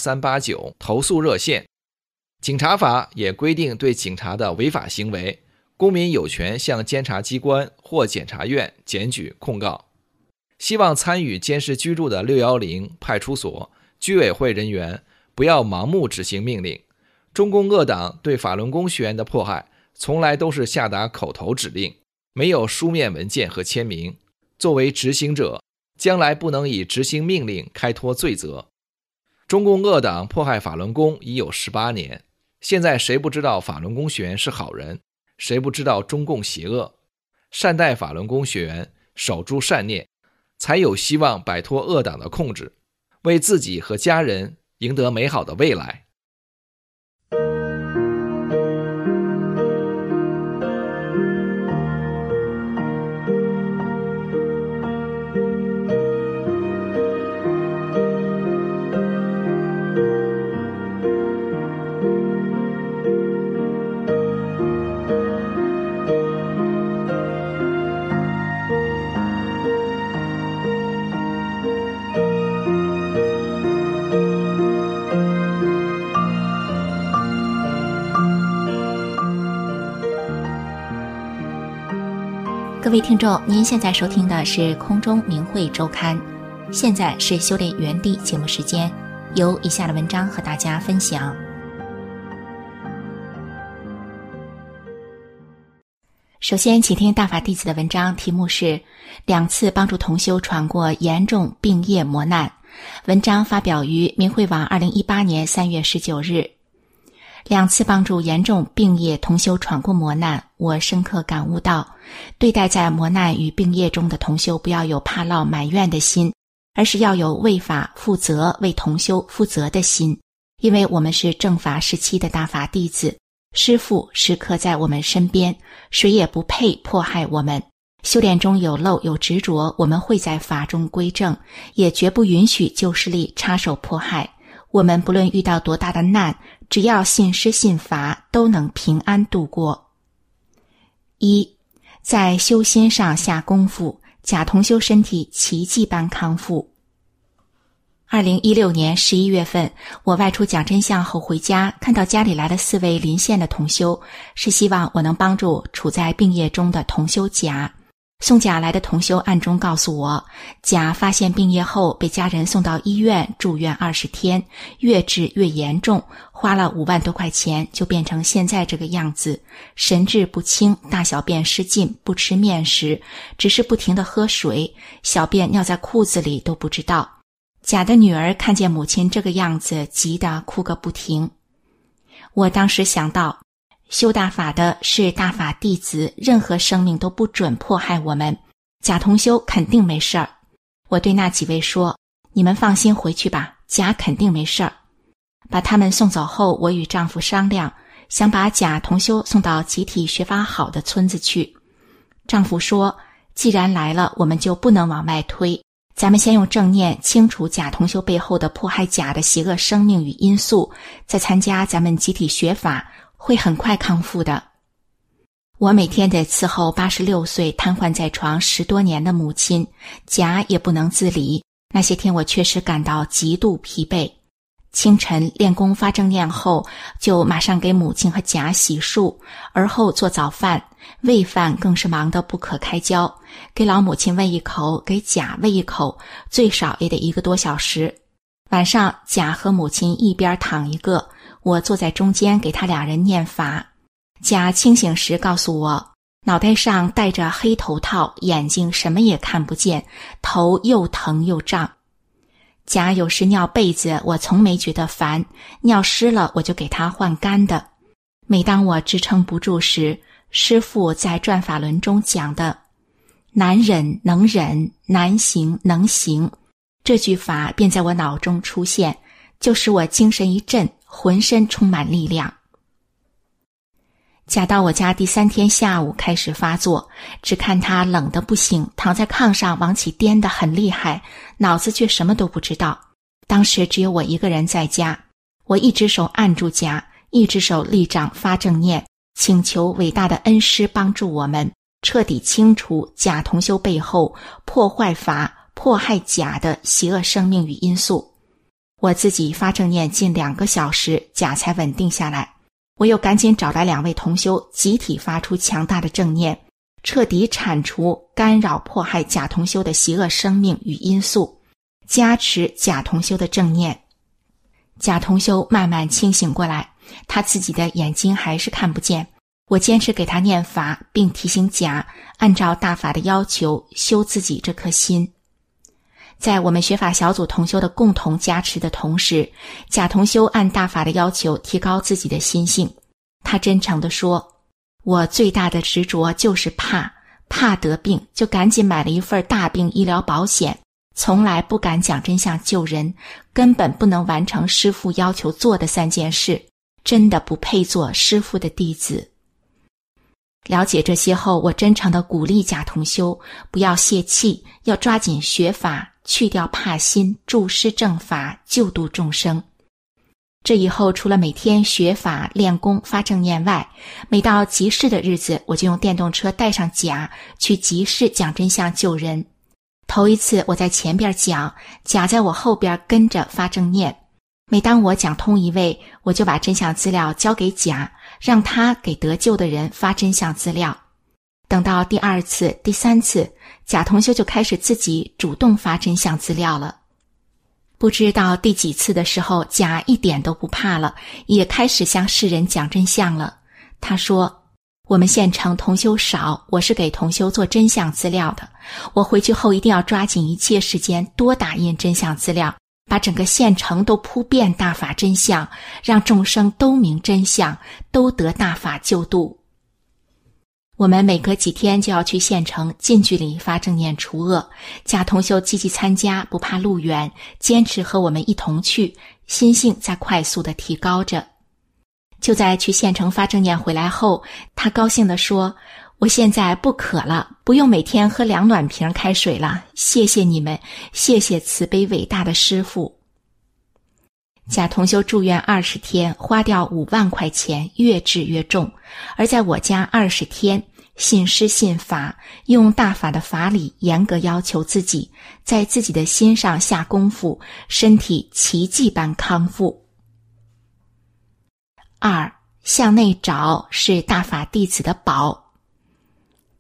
12389投诉热线。警察法也规定，对警察的违法行为，公民有权向监察机关或检察院检举控告。希望参与监视居住的610派出所、居委会人员不要盲目执行命令。中共恶党对法轮功学员的迫害，从来都是下达口头指令，没有书面文件和签名。作为执行者，将来不能以执行命令开脱罪责。中共恶党迫害法轮功已有18年，现在谁不知道法轮功学员是好人？谁不知道中共邪恶？善待法轮功学员，守住善念，才有希望摆脱恶党的控制，为自己和家人赢得美好的未来。 各位听众，您现在收听的是空中明慧周刊，现在是修炼原地节目时间，由以下的文章和大家分享。首先请听大法弟子的文章，题目是2次帮助同修闯过严重病业磨难。文章发表于明慧网2018年3月19日。2次帮助严重病业同修闯过磨难，我深刻感悟到，对待在磨难与病业中的同修，不要有怕落埋怨的心，而是要有为法负责、为同修负责的心。因为我们是正法时期的大法弟子，师父时刻在我们身边，谁也不配迫害我们。修炼中有漏有执着，我们会在法中归正，也绝不允许旧势力插手迫害。我们不论遇到多大的难，只要信师信法，都能平安度过。1. 在修心上下功夫，假同修身体奇迹般康复。2016年11月份，我外出讲真相后回家，看到家里来了4位临县的同修，是希望我能帮助处在病业中的同修甲。 送甲来的同修暗中告诉我，甲发现病业后被家人送到医院住院20天，越治越严重，花了5万多块钱就变成现在这个样子，神志不清，大小便失禁，不吃面食，只是不停地喝水，小便尿在裤子里都不知道。甲的女儿看见母亲这个样子，急得哭个不停。我当时想到，修大法的是大法弟子，任何生命都不准迫害我们，甲同修肯定没事儿。我对那几位说，你们放心回去吧，甲肯定没事儿。把他们送走后，我与丈夫商量，想把甲同修送到集体学法好的村子去。丈夫说，既然来了，我们就不能往外推，咱们先用正念清除甲同修背后的迫害甲的邪恶生命与因素，再参加咱们集体学法，会很快康复的。我每天得伺候86岁瘫痪在床10多年的母亲，甲也不能自理，那些天我确实感到极度疲惫。清晨练功发正念后，就马上给母亲和甲洗漱，而后做早饭，喂饭更是忙得不可开交，给老母亲喂一口，给甲喂一口，最少也得1个多小时。晚上甲和母亲一边躺一个，我坐在中间给他2人念法。甲清醒时告诉我，脑袋上戴着黑头套，眼睛什么也看不见，头又疼又胀。甲有时尿被子，我从没觉得烦，尿湿了我就给他换干的。每当我支撑不住时，师父在转法轮中讲的难忍能忍，难行能行，这句法便在我脑中出现，就使我精神一振，浑身充满力量。甲到我家第3天下午开始发作，只看他冷得不行，躺在炕上往起颠得很厉害，脑子却什么都不知道。当时只有我一个人在家，我一只手按住甲，一只手立掌发正念，请求伟大的恩师帮助我们彻底清除甲同修背后破坏法迫害甲的邪恶生命与因素。我自己发正念近2个小时，甲才稳定下来。我又赶紧找来2位同修，集体发出强大的正念，彻底铲除干扰迫害甲同修的邪恶生命与因素，加持甲同修的正念。甲同修慢慢清醒过来，他自己的眼睛还是看不见。我坚持给他念法，并提醒甲按照大法的要求修自己这颗心。在我们学法小组同修的共同加持的同时，甲同修按大法的要求提高自己的心性。他真诚地说，我最大的执着就是怕得病，就赶紧买了一份大病医疗保险，从来不敢讲真相救人，根本不能完成师父要求做的3件事，真的不配做师父的弟子。了解这些后，我真诚地鼓励甲同修不要泄气，要抓紧学法，去掉怕心，注施正法，救度众生。这以后除了每天学法练功发正念外，每到集市的日子，我就用电动车带上甲去集市讲真相救人。头一次我在前边讲，甲在我后边跟着发正念。每当我讲通一位，我就把真相资料交给甲，让他给得救的人发真相资料。等到第2次、第3次，甲同修就开始自己主动发真相资料了。不知道第几次的时候，甲一点都不怕了，也开始向世人讲真相了。他说，我们县城同修少，我是给同修做真相资料的，我回去后一定要抓紧一切时间多打印真相资料，把整个县城都铺遍大法真相，让众生都明真相，都得大法救度。我们每隔几天就要去县城近距离发正念除恶，甲同修积极参加，不怕路远，坚持和我们一同去，心性在快速地提高着。就在去县城发正念回来后，他高兴地说，我现在不渴了，不用每天喝2暖瓶开水了，谢谢你们，谢谢慈悲伟大的师父。甲同修住院20天，花掉5万块钱，越治越重。而在我家20天，信师信法，用大法的法理严格要求自己，在自己的心上下功夫，身体奇迹般康复。2. 向内找是大法弟子的宝。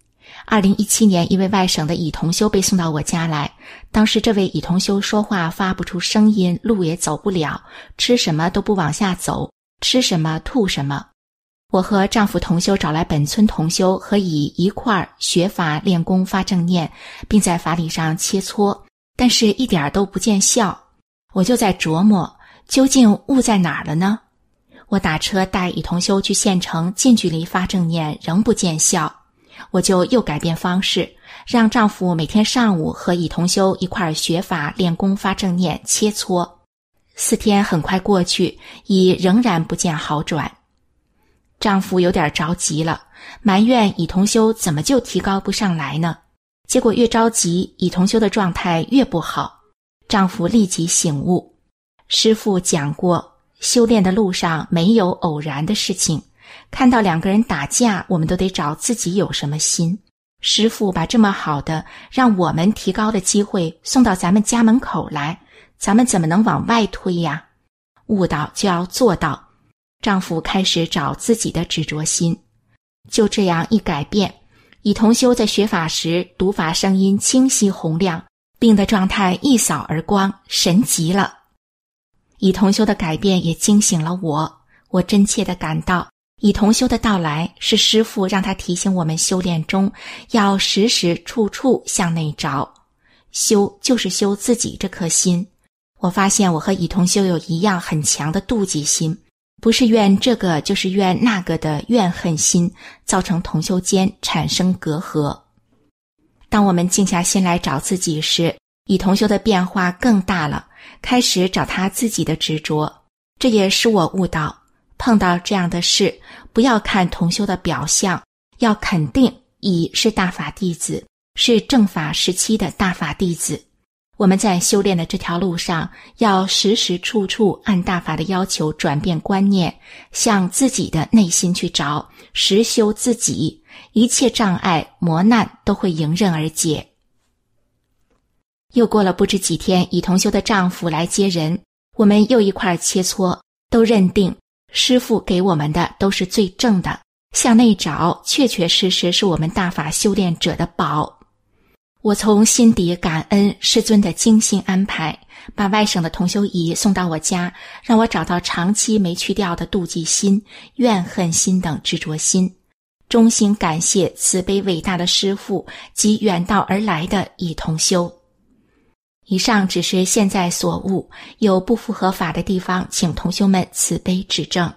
2017年，一位外省的乙同修被送到我家来。当时这位乙同修说话发不出声音，路也走不了，吃什么都不往下走，吃什么吐什么。我和丈夫同修找来本村同修和乙一块儿学法练功发正念，并在法理上切磋，但是一点都不见效。我就在琢磨，究竟误在哪儿了呢？我打车带乙同修去县城近距离发正念，仍不见效。我就又改变方式，让丈夫每天上午和乙同修一块儿学法练功发正念切磋。4天很快过去，乙仍然不见好转。丈夫有点着急了，埋怨乙同修怎么就提高不上来呢？结果越着急，乙同修的状态越不好。丈夫立即醒悟，师父讲过，修炼的路上没有偶然的事情，看到2个人打架，我们都得找自己有什么心。师父把这么好的让我们提高的机会送到咱们家门口来，咱们怎么能往外推呀？悟到就要做到。丈夫开始找自己的执着心。就这样一改变，乙同修在学法时读法声音清晰洪亮，病的状态一扫而光，神极了。乙同修的改变也惊醒了我真切地感到，乙同修的到来是师父让他提醒我们修炼中要时时处处向内找，修就是修自己这颗心。我发现我和乙同修有一样很强的妒忌心，不是怨这个就是怨那个的怨恨心，造成同修间产生隔阂。当我们静下心来找自己时，乙同修的变化更大了，开始找他自己的执着。这也使我悟到，碰到这样的事，不要看同修的表象，要肯定乙是大法弟子，是正法时期的大法弟子。我们在修炼的这条路上，要时时处处按大法的要求转变观念，向自己的内心去找，实修自己，一切障碍磨难都会迎刃而解。又过了不知几天，乙同修的丈夫来接人，我们又一块切磋，都认定师父给我们的都是最正的，向内找确确实实是我们大法修炼者的宝。我从心底感恩师尊的精心安排，把外省的同修乙送到我家，让我找到长期没去掉的妒忌心、怨恨心等执着心。衷心感谢慈悲伟大的师父及远道而来的乙同修。以上只是现在所悟，有不符合法的地方，请同修们慈悲指正。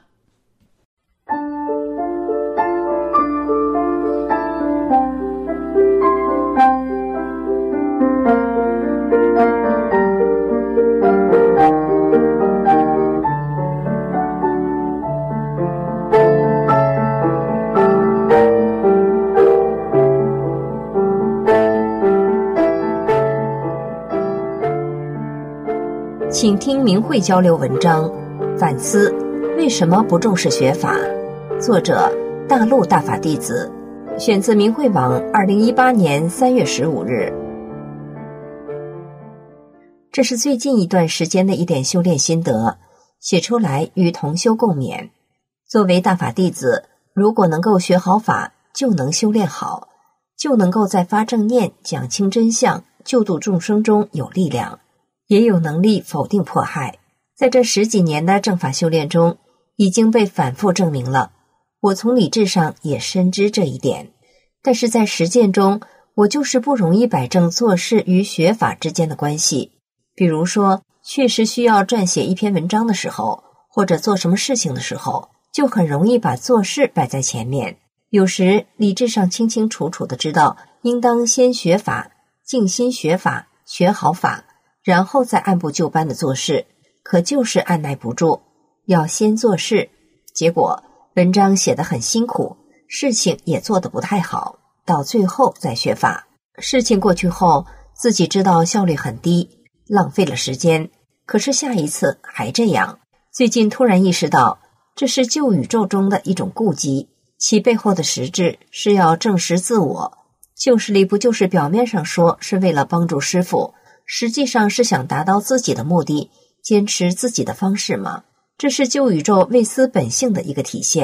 请听明慧交流文章，反思为什么不重视学法，作者大陆大法弟子，选自明慧网2018年3月15日。这是最近一段时间的一点修炼心得，写出来与同修共勉。作为大法弟子，如果能够学好法，就能修炼好，就能够在发正念、讲清真相、救度众生中有力量，也有能力否定迫害。在这10几年的正法修炼中，已经被反复证明了。我从理智上也深知这一点，但是在实践中，我就是不容易摆正做事与学法之间的关系。比如说，确实需要撰写一篇文章的时候，或者做什么事情的时候，就很容易把做事摆在前面。有时理智上清清楚楚地知道，应当先学法，静心学法，学好法，然后再按部就班地做事，可就是按耐不住，要先做事，结果文章写得很辛苦，事情也做得不太好，到最后再学法。事情过去后，自己知道效率很低，浪费了时间，可是下一次还这样。最近突然意识到，这是旧宇宙中的一种顾忌，其背后的实质是要证实自我。旧势力不就是表面上说是为了帮助师父，实际上是想达到自己的目的，坚持自己的方式吗？这是旧宇宙未思本性的一个体现。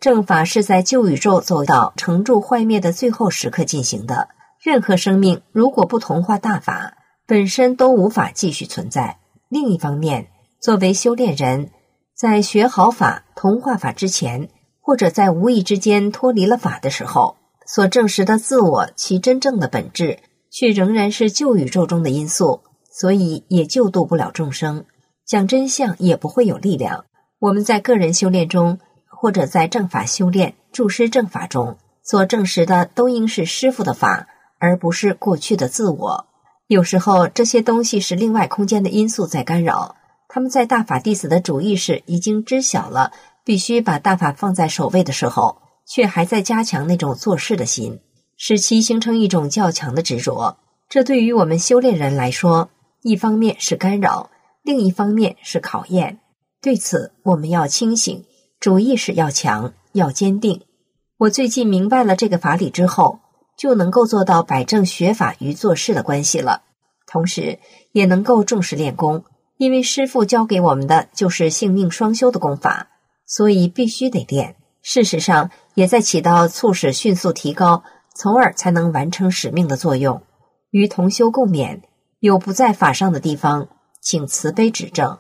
正法是在旧宇宙走到成住坏灭的最后时刻进行的。任何生命如果不同化大法，本身都无法继续存在。另一方面，作为修炼人，在学好法、同化法之前，或者在无意之间脱离了法的时候，所证实的自我其真正的本质却仍然是旧宇宙中的因素，所以也救度不了众生，讲真相也不会有力量。我们在个人修炼中，或者在正法修炼、注师正法中所证实的，都应是师父的法，而不是过去的自我。有时候这些东西是另外空间的因素在干扰，他们在大法弟子的主意识已经知晓了必须把大法放在首位的时候，却还在加强那种做事的心，使其形成一种较强的执着。这对于我们修炼人来说，一方面是干扰，另一方面是考验。对此我们要清醒，主意识要强，要坚定。我最近明白了这个法理之后，就能够做到摆正学法与做事的关系了，同时也能够重视练功，因为师父教给我们的就是性命双修的功法，所以必须得练。事实上也在起到促使迅速提高，从而才能完成使命的作用。与同修共勉，有不在法上的地方，请慈悲指正。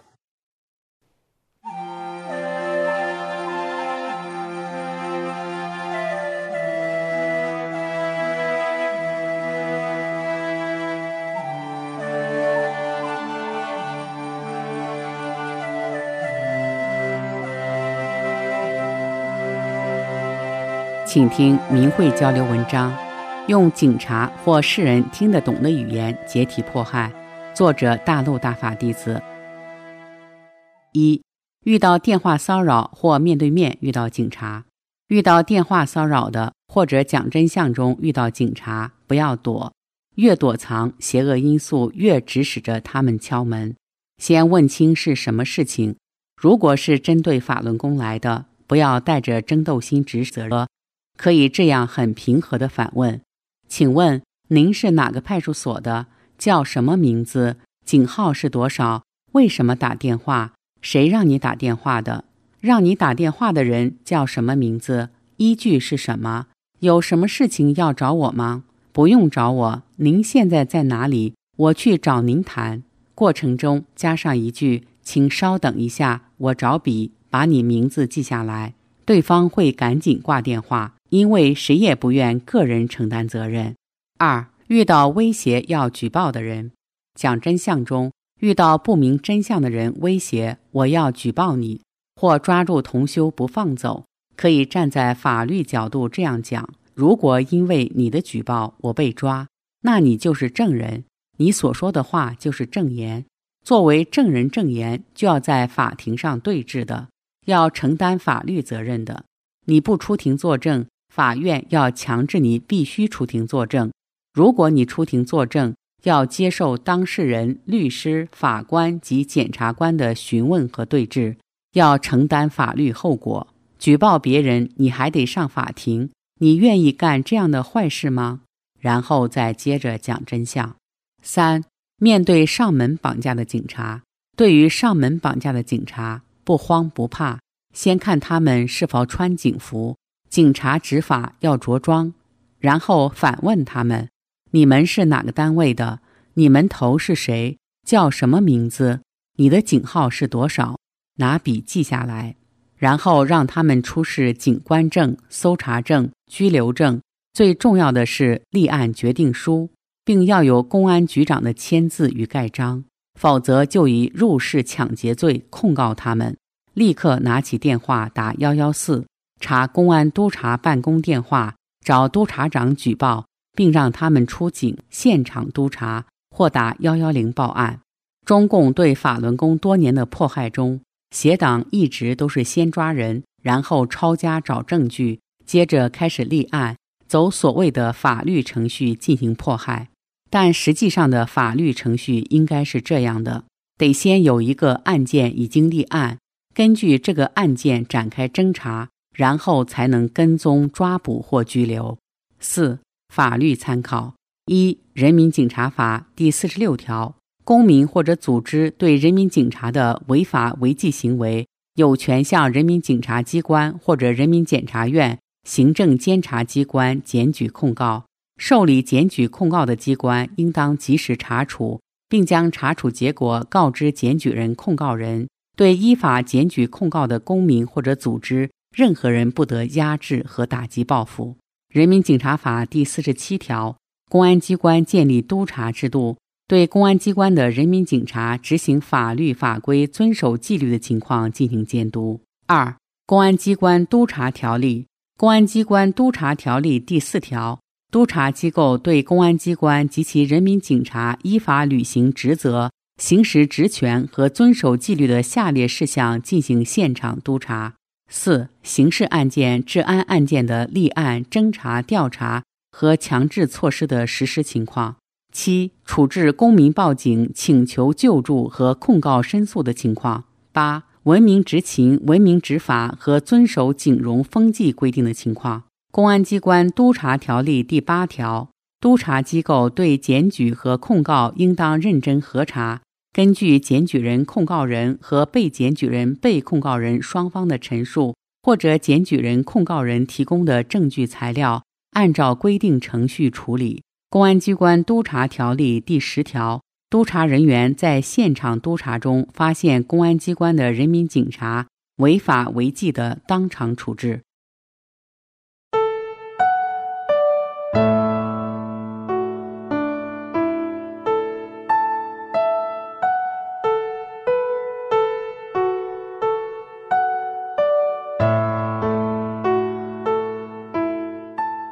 请听明慧交流文章，用警察或世人听得懂的语言解体迫害。作者大陆大法弟子。1. 遇到电话骚扰或面对面遇到警察。遇到电话骚扰的或者讲真相中遇到警察，不要躲，越躲藏，邪恶因素越指使着他们敲门。先问清是什么事情，如果是针对法轮功来的，不要带着争斗心指责了，可以这样很平和地反问：请问您是哪个派出所的？叫什么名字？警号是多少？为什么打电话？谁让你打电话的？让你打电话的人叫什么名字？依据是什么？有什么事情要找我吗？不用找我，您现在在哪里？我去找您谈。过程中加上一句：请稍等一下，我找笔把你名字记下来。对方会赶紧挂电话，因为谁也不愿个人承担责任。2. 遇到威胁要举报的人。讲真相中遇到不明真相的人威胁我要举报你，或抓住同修不放走，可以站在法律角度这样讲：如果因为你的举报我被抓，那你就是证人，你所说的话就是证言。作为证人证言就要在法庭上对质的，要承担法律责任的。你不出庭作证，法院要强制你必须出庭作证。如果你出庭作证，要接受当事人、律师、法官及检察官的询问和对质，要承担法律后果。举报别人，你还得上法庭，你愿意干这样的坏事吗？然后再接着讲真相。3. 面对上门绑架的警察。对于上门绑架的警察，不慌不怕，先看他们是否穿警服，警察执法要着装，然后反问他们：你们是哪个单位的？你们头是谁？叫什么名字？你的警号是多少？拿笔记下来，然后让他们出示警官证、搜查证、拘留证，最重要的是立案决定书，并要有公安局长的签字与盖章，否则就以入室抢劫罪控告他们。立刻拿起电话打114，查公安督察办公电话，找督察长举报，并让他们出警现场督查或打110报案。中共对法轮功多年的迫害中，邪党一直都是先抓人，然后抄家找证据，接着开始立案，走所谓的法律程序进行迫害。但实际上的法律程序应该是这样的：得先有一个案件已经立案，根据这个案件展开侦查，然后才能跟踪抓捕或拘留。4. 法律参考。1. 人民警察法第46条，公民或者组织对人民警察的违法违纪行为有权向人民警察机关或者人民检察院、行政监察机关检举控告。受理检举控告的机关应当及时查处，并将查处结果告知检举人、控告人。对依法检举控告的公民或者组织，任何人不得压制和打击报复。人民警察法第47条，公安机关建立督察制度，对公安机关的人民警察执行法律法规、遵守纪律的情况进行监督。2、公安机关督察条例。公安机关督察条例第4条，督察机构对公安机关及其人民警察依法履行职责、行使职权和遵守纪律的下列事项进行现场督察。4、刑事案件、治安案件的立案、侦查、调查和强制措施的实施情况。7、处置公民报警、请求救助和控告申诉的情况。8、文明执勤、文明执法和遵守警容风纪规定的情况。公安机关督察条例第8条，督察机构对检举和控告应当认真核查，根据检举人、控告人和被检举人、被控告人双方的陈述，或者检举人、控告人提供的证据材料，按照规定程序处理。公安机关督察条例第10条，督察人员在现场督查中发现公安机关的人民警察违法违纪的，当场处置。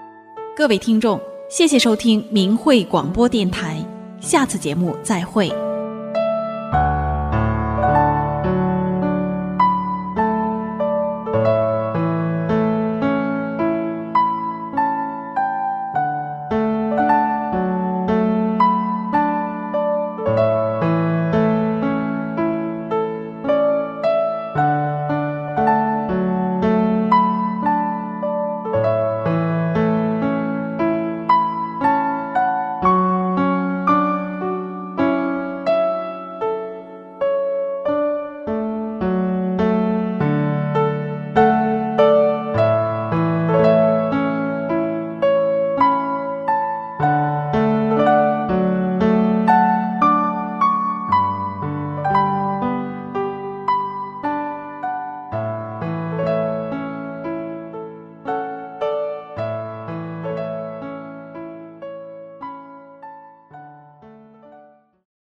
各位听众，谢谢收听明慧广播电台，下次节目再会。